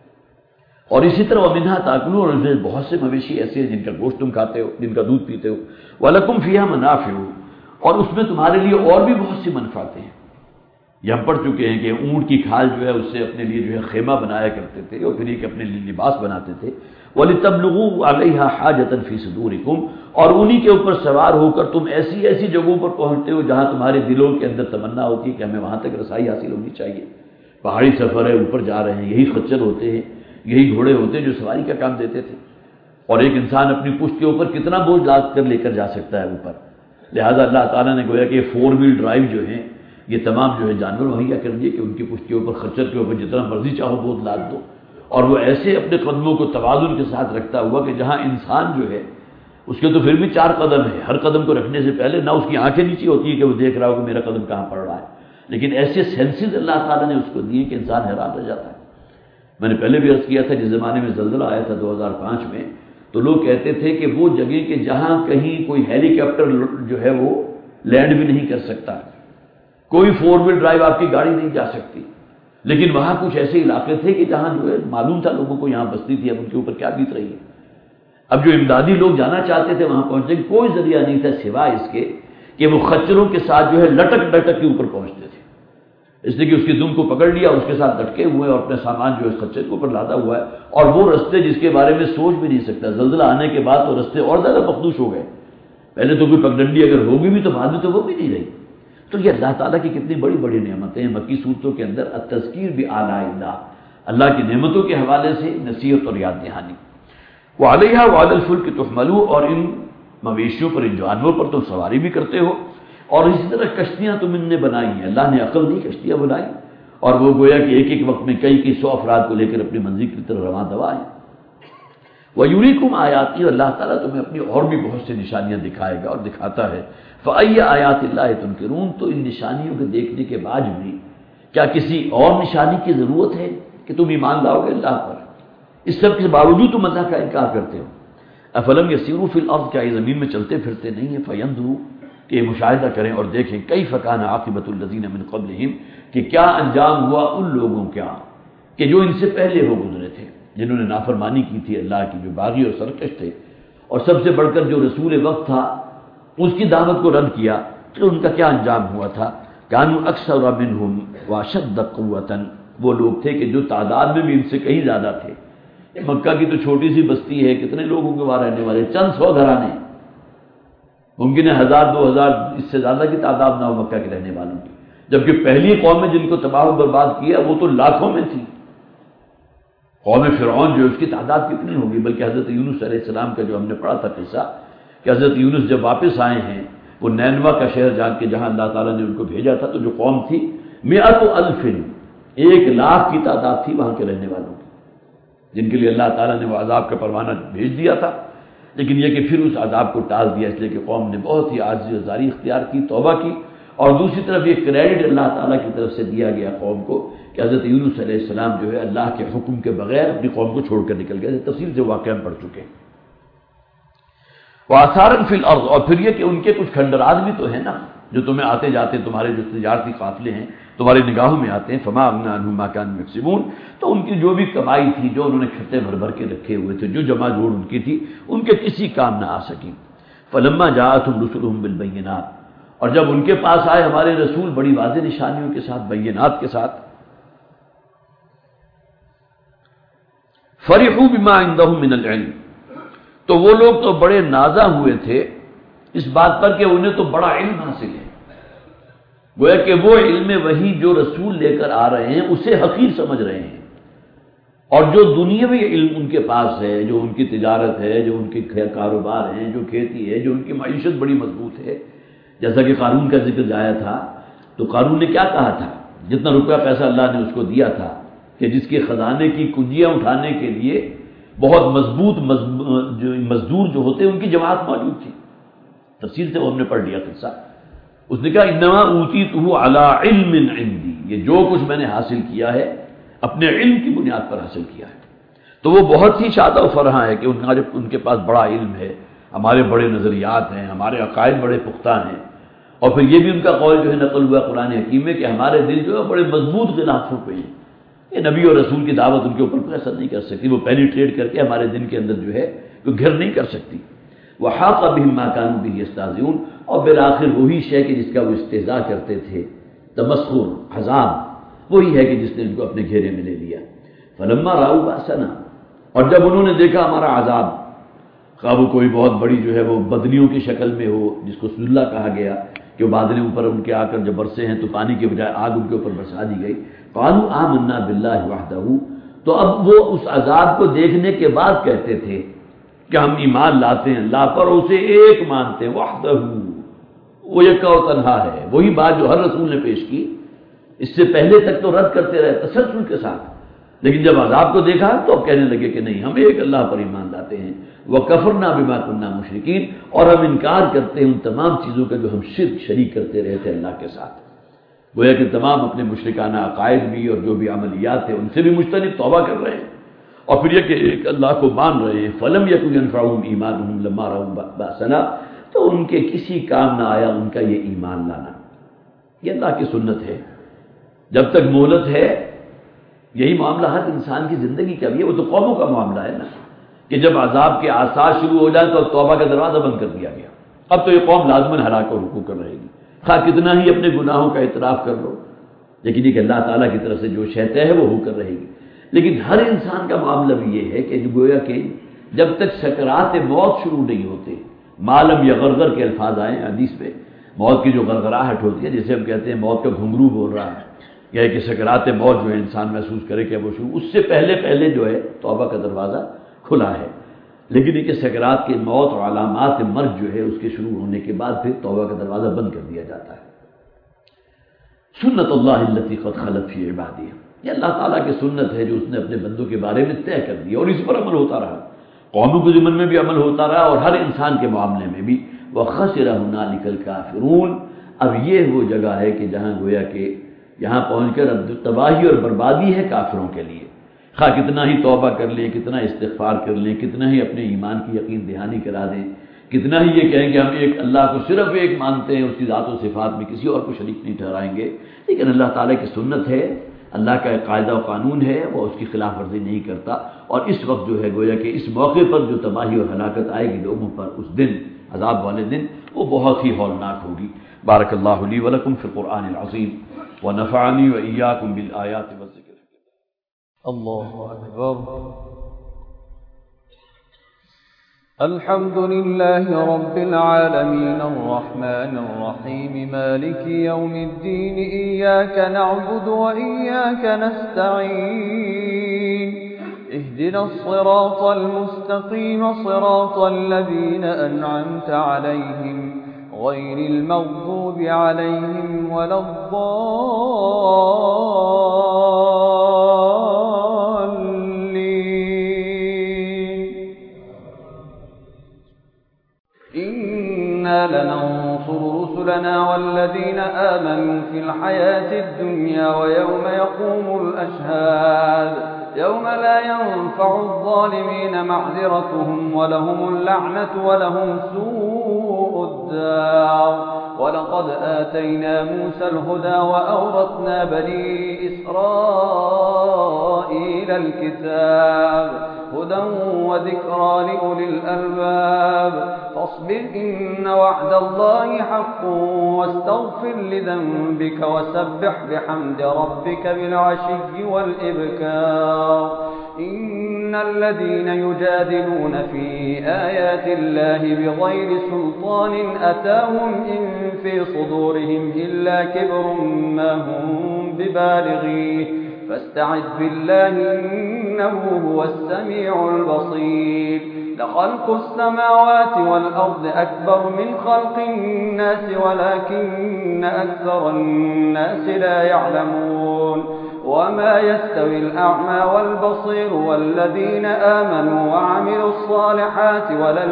اور اسی طرح وَمِنْهَا تَأْكُلُونَ، اور اس میں بہت سے مویشی ایسے ہیں جن کا گوشت تم کھاتے ہو، جن کا دودھ پیتے ہو، وَلَكُمْ فِيهَا مَنَافِعُ، اور اس میں تمہارے لیے اور بھی بہت سی منفعتیں ہیں۔ یہ ہم پڑھ چکے ہیں کہ اونٹ کی کھال جو ہے اس سے اپنے لیے جو ہے خیمہ بنایا کرتے تھے اور پھر ایک اپنے لیے لباس بناتے تھے۔ وَلِتَبْلُغُوا عَلَيْهَا حَاجَةً فِي صُدُورِكُمْ، اور انہی کے اوپر سوار ہو کر تم ایسی ایسی جگہوں پر پہنچتے ہو جہاں تمہارے دلوں کے اندر تمنا ہوتی ہے کہ ہمیں وہاں تک رسائی حاصل ہونی چاہیے۔ پہاڑی سفر ہے، اوپر جا رہے ہیں، یہی خچر ہوتے ہیں، یہی گھوڑے ہوتے ہیں جو سواری کا کام دیتے تھے، اور ایک انسان اپنی پشت کے اوپر کتنا بوجھ لاد کر لے کر جا سکتا ہے اوپر۔ لہذا اللہ تعالیٰ نے گویا کہ یہ فور ویل ڈرائیو جو ہیں یہ تمام جو ہے جانور مہیا کر دیے کہ ان کی پشت کے اوپر خچر کے اوپر جتنا مرضی چاہو بوجھ لاد دو، اور وہ ایسے اپنے قدموں کو توازن کے ساتھ رکھتا ہوا کہ جہاں انسان جو ہے اس کے تو پھر بھی چار قدم ہے، ہر قدم کو رکھنے سے پہلے نہ اس کی آنکھیں نیچے ہوتی ہے کہ وہ دیکھ رہا ہو کہ میرا قدم کہاں پڑ رہا ہے، لیکن ایسے سینسز اللہ تعالیٰ نے اس کو دیے کہ انسان حیران رہ جاتا ہے۔ میں نے پہلے بھی عرض کیا تھا، جس زمانے میں زلزلہ آیا تھا دو ہزار پانچ میں، تو لوگ کہتے تھے کہ وہ جگہ کہ جہاں کہیں کوئی ہیلی کاپٹر جو ہے وہ لینڈ بھی نہیں کر سکتا، کوئی فور ویل ڈرائیو آپ کی گاڑی نہیں جا سکتی، لیکن وہاں کچھ ایسے علاقے تھے کہ جہاں جو ہے معلوم تھا لوگوں کو یہاں بستی تھی، اب ان کے اوپر کیا بیت رہی ہے۔ اب جو امدادی لوگ جانا چاہتے تھے وہاں پہنچنے کا کوئی ذریعہ نہیں تھا سوائے اس کے کہ وہ خچروں کے ساتھ جو ہے لٹک لٹک کے اوپر پہنچتے تھے، اس لیے کہ اس کی دم کو پکڑ لیا، اس کے ساتھ لٹکے ہوئے اور اپنے سامان جو ہے خچر کے اوپر لادا ہوا ہے، اور وہ رستے جس کے بارے میں سوچ بھی نہیں سکتا، زلزلہ آنے کے بعد تو رستے اور زیادہ مخدوش ہو گئے، پہلے تو کوئی پگڈنڈی اگر ہوگی بھی تو بعد میں تو وہ بھی نہیں رہی۔ تو یہ اللہ تعالیٰ کی کتنی بڑی بڑی نعمتیں ہیں۔ مکی صورتوں کے اندر التذکیر بآلاء اللہ، اللہ کی نعمتوں کے حوالے سے نصیحت اور یاد دہانی۔ وعلیہا وعلی الفلک تحملوا، اور ان مویشیوں پر، ان جانوروں پر تم سواری بھی کرتے ہو، اور اسی طرح کشتیاں تم نے بنائی ہیں، اللہ نے عقل دی، کشتیاں بنائی، اور وہ گویا کہ ایک ایک وقت میں کئی کئی سو افراد کو لے کر اپنی منزل کی طرف رواں دوا ہیں۔ وَيُرِيكُمْ آیَاتِهِ، اللہ تعالیٰ تمہیں اپنی اور بھی بہت سی نشانیاں دکھائے گا اور دکھاتا ہے۔ فَأَيَّ آیَاتِ اللَّهِ تُنْكِرُونَ، تو ان نشانیوں کے دیکھنے کے بعد بھی کیا کسی اور نشانی کی ضرورت ہے کہ تم ایمان لاؤ گے اللہ پر؟ اس سب کے باوجود تم اللہ کا انکار کرتے ہو۔ أَفَلَمْ يَسِيرُوا فِي الْأَرْضِ، کیا یہ زمین میں چلتے پھرتے نہیں ہیں؟ فَيَنْظُرُوا، کہ مشاہدہ کریں اور دیکھیں، كَيْفَ كَانَ عَاقِبَةُ الَّذِينَ مِنْ قَبْلِهِمْ، کہ کیا انجام ہوا ان لوگوں کا کہ جو ان سے پہلے ہو گزرے تھے، جنہوں نے نافرمانی کی تھی اللہ کی، جو باغی اور سرکش تھے، اور سب سے بڑھ کر جو رسول وقت تھا اس کی دعوت کو رد کیا، تو ان کا کیا انجام ہوا تھا؟ كانوا اکثر منهم واشد قوة، وہ لوگ تھے کہ جو تعداد میں بھی ان سے کہیں زیادہ تھے۔ مکہ کی تو چھوٹی سی بستی ہے، کتنے لوگ ہوں گے وہاں رہنے والے؟ چند سو گھرانے، ممکن ہے ہزار دو ہزار اس سے زیادہ کی تعداد نہ ہو مکہ کے رہنے والوں کی، جبکہ پہلی قوم میں جن کو تباہ و برباد کیا وہ تو لاکھوں میں تھی۔ قوم فرعون جو اس کی تعداد کتنی ہوگی؟ بلکہ حضرت یونس علیہ السلام کا جو ہم نے پڑھا تھا قصہ کہ حضرت یونس جب واپس آئے ہیں وہ نینوا کا شہر جان کے جہاں اللہ تعالیٰ نے ان کو بھیجا تھا، تو جو قوم تھی مئۃ الف، ایک لاکھ کی تعداد تھی وہاں کے رہنے والوں کی، جن کے لیے اللہ تعالیٰ نے وہ عذاب کا پروانہ بھیج دیا تھا، لیکن یہ کہ پھر اس عذاب کو ٹال دیا، اس لیے کہ قوم نے بہت ہی عاجزی و زاری اختیار کی، توبہ کی، اور دوسری طرف یہ کریڈٹ اللہ تعالیٰ کی طرف سے دیا گیا قوم کو کہ حضرت یونس علیہ السلام جو ہے اللہ کے حکم کے بغیر اپنی قوم کو چھوڑ کر نکل گئے. تفصیل سے واقعہ پڑھ چکے ہیں. وآثارا فی الارض، اور پھر یہ کہ ان کے کچھ کھنڈرات بھی تو ہیں نا جو تمہیں آتے جاتے تمہارے جو تجارتی قافلے ہیں تمہاری نگاہوں میں آتے ہیں. فما اغنی عنہم ما کانوا یکسبون، تو ان کی جو بھی کمائی تھی، جو انہوں نے کھٹے بھر بھر کے رکھے ہوئے تھے، جو جمع جوڑ ان کی تھی، ان کے کسی کام نہ آ سکی. فلما جاءتهم رسلهم بالبینات، اور جب ان کے پاس آئے ہمارے رسول بڑی واضح نشانیوں کے ساتھ، بینات کے ساتھ، فرحوا بما عندهم من العلم، تو وہ لوگ تو بڑے نازا ہوئے تھے اس بات پر کہ انہیں تو بڑا علم حاصل ہے. گویا کہ وہ علم وہی جو رسول لے کر آ رہے ہیں اسے حقیر سمجھ رہے ہیں، اور جو دنیاوی علم ان کے پاس ہے، جو ان کی تجارت ہے، جو ان کے کاروبار ہیں، جو کھیتی ہے، جو ان کی معیشت بڑی مضبوط ہے. جیسا کہ قارون کا ذکر آیا تھا، تو قارون نے کیا کہا تھا؟ جتنا روپیہ پیسہ اللہ نے اس کو دیا تھا کہ جس کے خزانے کی کنجیاں اٹھانے کے لیے بہت مضبوط مزدور جو ہوتے ان کی جماعت موجود تھی. تفصیل سے وہ ہم نے پڑھ لیا قصہ. اس نے کہا انما اوتیتہ علی علم عندی، یہ جو کچھ میں نے حاصل کیا ہے اپنے علم کی بنیاد پر حاصل کیا ہے. تو وہ بہت ہی شاد و فرحاں ہے کہ ان کے پاس بڑا علم ہے، ہمارے بڑے نظریات ہیں، ہمارے عقائد بڑے پختہ ہیں. اور پھر یہ بھی ان کا قول جو ہے نقل ہوا قرآن حکیم میں کہ ہمارے دل جو ہے بڑے مضبوط غلافوں پہ ہیں، یہ نبی اور رسول کی دعوت ان کے اوپر کوئی اثر نہیں کر سکتی، وہ پینیٹریٹ کر کے ہمارے دل کے اندر جو ہے کوئی گھر نہیں کر سکتی. وحاق بہم ما كانوا به يستهزئون، اور بالآخر وہی شے کہ جس کا وہ استہزاء کرتے تھے، تمسخر، عذاب، وہی ہے کہ جس نے ان کو اپنے گھیرے میں لے لیا. فلما رأوا بأسنا، اور جب انہوں نے دیکھا ہمارا عذاب، خواہ وہ کوئی بہت بڑی جو ہے وہ بدلیوں کی شکل میں ہو جس کو سلہ کہا گیا کہ وہ بادلیں اوپر ان کے آ کر جب برسے ہیں تو پانی کے بجائے آگ ان کے اوپر برسا دی گئی. قالوا آمنا باللہ وحدہ، تو اب وہ اس عذاب کو دیکھنے کے بعد کہتے تھے کہ ہم ایمان لاتے ہیں اللہ پر، اسے ایک مانتے ہیں، وحدہ، وہ یکا و تنہا ہے. وہی بات جو ہر رسول نے پیش کی، اس سے پہلے تک تو رد کرتے رہے تسلسل کے ساتھ، لیکن جب عذاب کو دیکھا تو اب کہنے لگے کہ نہیں، ہم ایک اللہ پر ایمان لاتے ہیں. وَكَفَرْنَا بِمَا كُنَّا مُشْرِكِينَ، اور ہم انکار کرتے ہیں ان تمام چیزوں کا جو ہم شرک شریک کرتے رہے تھے اللہ کے ساتھ. گویا کہ تمام اپنے مشرکانہ عقائد بھی اور جو بھی عملیات ہیں ان سے بھی مجتنب، توبہ کر رہے ہیں، اور پھر یہ کہ ایک اللہ کو مان رہے ہیں. فَلَمْ يَكُنْ يَنْفَعُهُمْ إِيمَانُهُمْ لَمَّا رَأَوْا بَأْسَنَا، تو ان کے کسی کام نہ آیا ان کا یہ ایمان لانا. یہ اللہ کی سنت ہے، جب تک مہلت ہے. یہی معاملہ ہر انسان کی زندگی کا بھی ہے. وہ تو قوموں کا معاملہ ہے نا کہ جب عذاب کے آثار شروع ہو جائیں تو توبہ کا دروازہ بند کر دیا گیا. اب تو یہ قوم لازماً ہلاک اور رکوع کر رہے گی، خواہ کتنا ہی اپنے گناہوں کا اعتراف کر لو، لیکن یہ کہ اللہ تعالیٰ کی طرف سے جو شے طے ہے وہ ہو کر رہے گی. لیکن ہر انسان کا معاملہ بھی یہ ہے کہ گویا کہ جب تک سکرات موت شروع نہیں ہوتے، معلوم یا غرغر کے الفاظ آئے حدیث میں، موت کی جو غرغراہٹ ہوتی ہے جسے ہم کہتے ہیں موت کا گھنگرو بول رہا ہے، یا کہ سکرات موت جو ہے انسان محسوس کرے کہ وہ شروع، اس سے پہلے پہلے جو ہے توبہ کا دروازہ کھلا ہے. لیکن یہ کہ سکرات کی موت اور علامات مرگ جو ہے اس کے شروع ہونے کے بعد پھر توبہ کا دروازہ بند کر دیا جاتا ہے. سنت اللہ التی قد خلت فی عبادہ، یہ اللہ تعالیٰ کی سنت ہے جو اس نے اپنے بندوں کے بارے میں طے کر دی، اور اس پر عمل ہوتا رہا. قوموں کے ضمن میں بھی عمل ہوتا رہا اور ہر انسان کے معاملے میں بھی. وَخَسِرَ هُنَالِكَ الْكَافِرُونَ، اب یہ وہ جگہ ہے کہ جہاں گویا کہ یہاں پہنچ کر اب تباہی اور بربادی ہے کافروں کے لیے. خواہ کتنا ہی توبہ کر لیں، کتنا استغفار کر لیں، کتنا ہی اپنے ایمان کی یقین دہانی کرا دیں، کتنا ہی یہ کہیں کہ ہم ایک اللہ کو صرف ایک مانتے ہیں، اس کی ذات و صفات میں کسی اور کو شریک نہیں ٹھہرائیں گے، لیکن اللہ تعالیٰ کی سنت ہے، اللہ کا ایک قاعدہ و قانون ہے، وہ اس کی خلاف ورزی نہیں کرتا. اور اس وقت جو ہے گویا کہ اس موقع پر جو تباہی اور ہلاکت آئے گی لوگوں پر اس دن، عذاب والے دن، وہ بہت ہی ہولناک ہوگی. بارک اللہ لی ولکم فی القرآن العظیم ونفعنی وإیاکم بالآیات والذکر. اللہ اکبر. الحمد للہ رب العالمین الرحمن الرحیم مالک یوم الدین ایاک نعبد وإیاک نستعین اهدنا الصراط المستقیم صراط الذین انعمت علیہم غیر المغضوب علیہم ولا الضالین. إنا لننصر رسلنا رسلنا والذين آمنوا في الحياة الدنيا ويوم يقوم الأشهاد يوم لا ينفع الظالمين معذرتهم ولهم اللعنة ولهم سوء الدار. ولقد آتينا موسى الهدى وأورثنا بني إسرائيل الكتاب هدى وذكرى لأولي الألباب. فاصبر إن وعد الله حق واستغفر لذنبك وسبح بحمد ربك بالعشي والإبكار. إن الذين يجادلون في آيات الله بغير سلطان أتاهم إن في صدورهم إلا كبر ما هم ببالغيه فاستعذ بالله إنه هو السميع البصير. لخلق السماوات والأرض أكبر من خلق الناس ولكن أكثر الناس لا يعلمون. وما يستوي الأعمى والبصير والذين آمنوا وعملوا الصالحات ولا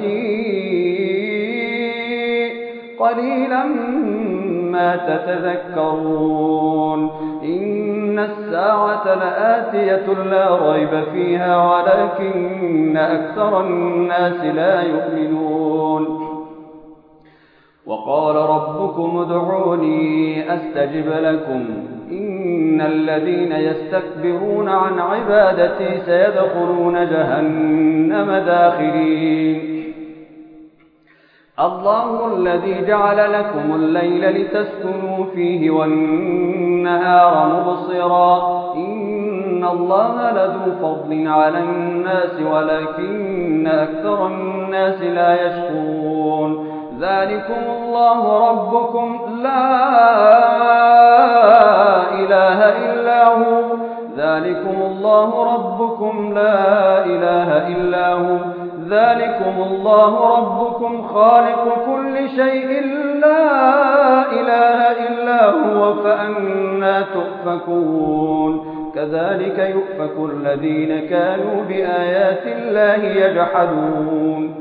المسيء قليلا ما تتذكرون. إن الساعة لآتية لا ريب فيها ولكن أكثر الناس لا يؤمنون. وقال ربكم ادعوني أستجب لكم إن الذين يستكبرون عن عبادتي سيدخلون جهنم داخرين. الله الذي جعل لكم الليل لتسكنوا فيه والنهار مبصرا إن الله لذو فضل على الناس ولكن أكثر الناس لا يشكرون. ذلكم الله ربكم لا إله إلا هو ذلكم الله ربكم لا إله إلا هو ذلكم الله ربكم خالق كل شيء لا إله إلا هو فأنى تؤفكون. كذلك يؤفك الذين كانوا بآيات الله يجحدون.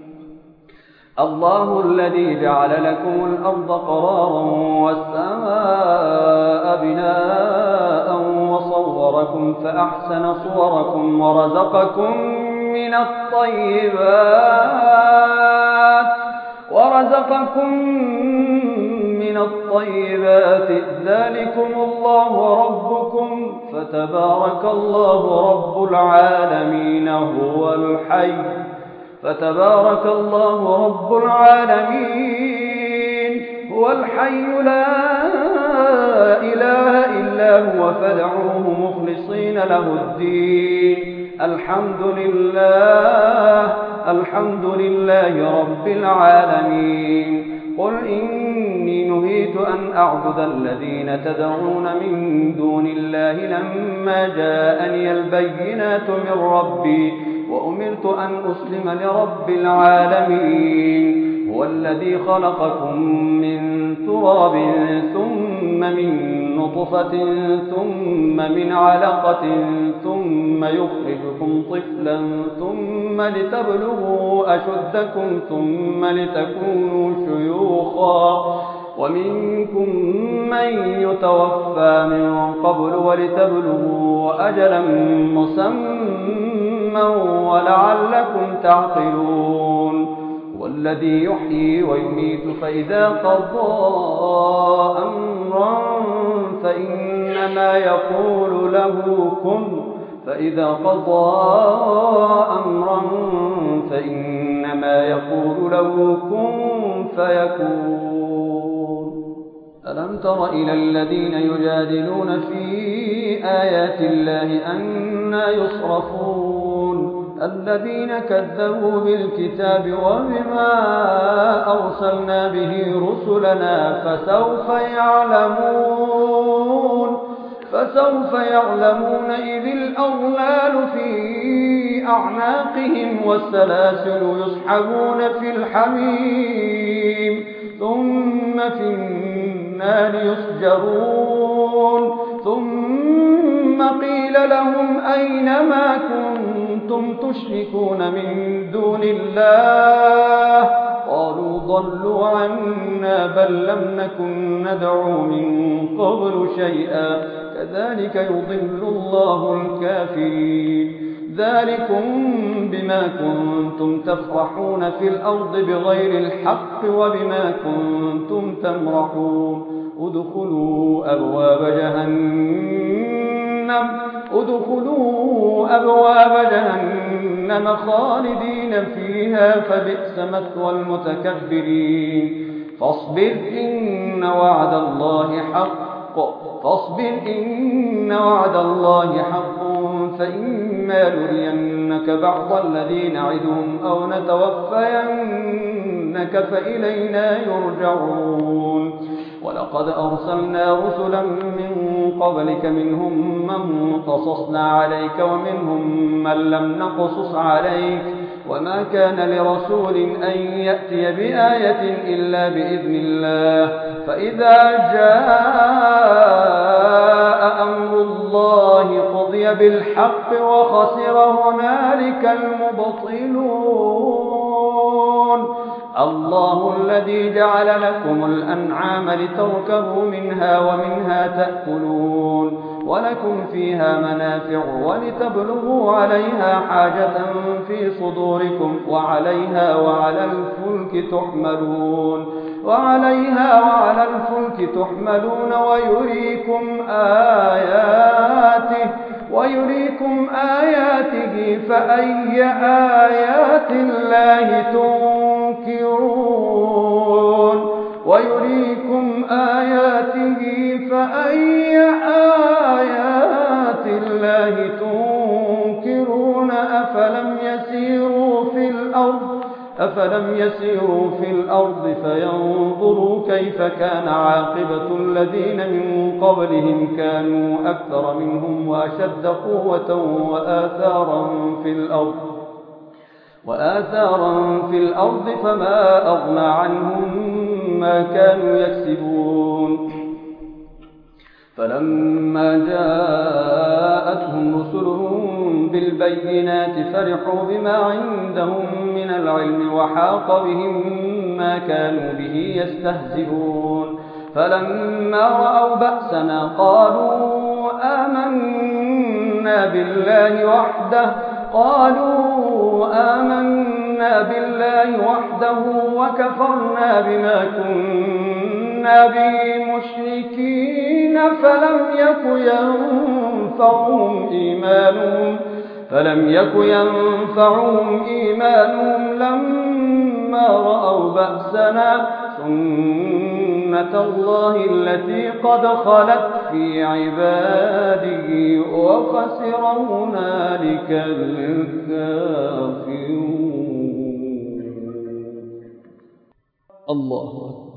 الله الذي جعل لكم الأرض قرارا والسماء بناء وصوركم فأحسن صوركم ورزقكم من الطيبات ورزقكم من الطيبات ذلكم الله ربكم فتبارك الله رب العالمين هو الحي فتبارك الله رب العالمين هو الحي لا إله إلا هو فادعوه مخلصين له الدين. الحمد لله الحمد لله رب العالمين. قل إني نهيت أن أعبد الذين تدعون من دون الله لما جاءني البينات من ربي وأمرت أن أسلم لرب العالمين. هو الذي خلقكم من تراب ثم من نطفة ثم من علقة ثم يخرجكم طفلا ثم لتبلغوا أشدكم ثم لتكونوا شيوخا ومنكم من يتوفى من قبل ولتبلغوا أجلا مسمى ولعلكم تعقلون. والذي يحيي ويميت فإذا قضى أمرا فإنما يقول له كن فإذا قضى أمرا فإنما يقول له كن فيكون. ألم تر إلى الذين يجادلون في آيات الله أنى يصرفون الذين كذبوا بالكتاب وبما أرسلنا به رسلنا فسوف يعلمون فسوف يعلمون إذ الأغلال في أعناقهم والسلاسل يسحبون في الحميم ثم في النار يسجرون ثم قيل لهم أين ما كنتم تشركون من دون الله قالوا ضلوا عنا بل لم نكن ندعو من قبل شيئا كذلك يضل الله الكافرين ذلكم بما كنتم تفرحون في الأرض بغير الحق وبما كنتم تمرحون ادخلوا أبواب جهنم ادخلوا أبواب جهنم خالدين فيها فبئس مثوى المتكبرين فاصبر إن وعد الله حق فاصبر إن وعد الله حق فإما نرينك بعض الذي نعدهم أو نتوفينك فإلينا يرجعون ولقد أرسلنا رسلا من قبلك منهم من قصصنا عليك ومنهم من لم نقصص عليك وما كان لرسول أن يأتي بآية إلا بإذن الله فإذا جاء أمر الله قضي بالحق وخسر هنالك المبطلون الله الذي جعل لكم الأنعام لتركبوا منها ومنها تأكلون ولكم فيها منافع ولتبلغوا عليها حاجة في صدوركم وعليها وعلى الفلك تحملون وعليها وعلى الفلك تحملون ويريكم آياته ويريكم آياته فأي آيات الله تنكرون ويريكم آياته فأي آيات الله تنكرون أفلم يسيروا في الأرض أفلم يسيروا في الأرض فينظروا كيف كان عاقبة الذين من قبلهم كانوا أكثر منهم وأشد قوة وآثارا في الأرض وآثارا في الأرض فما أغنى عنهم ما كانوا يكسبون فلما جاءتهم رسلهم بالبينات فرحوا بما عندهم من العلم وحاق بهم ما كانوا به يستهزئون فلما رأوا بأسنا قالوا آمنا بالله وحده قالوا آمنا بالله وحده وكفرنا بما كنا به مشركين فلم يك ينفعهم إيمانهم فلم يك ينفعهم إيمانهم لما رأوا بأسنا سنة الله التي قد خلت في عباده وخسر هنالك الكافرون. الله أكبر.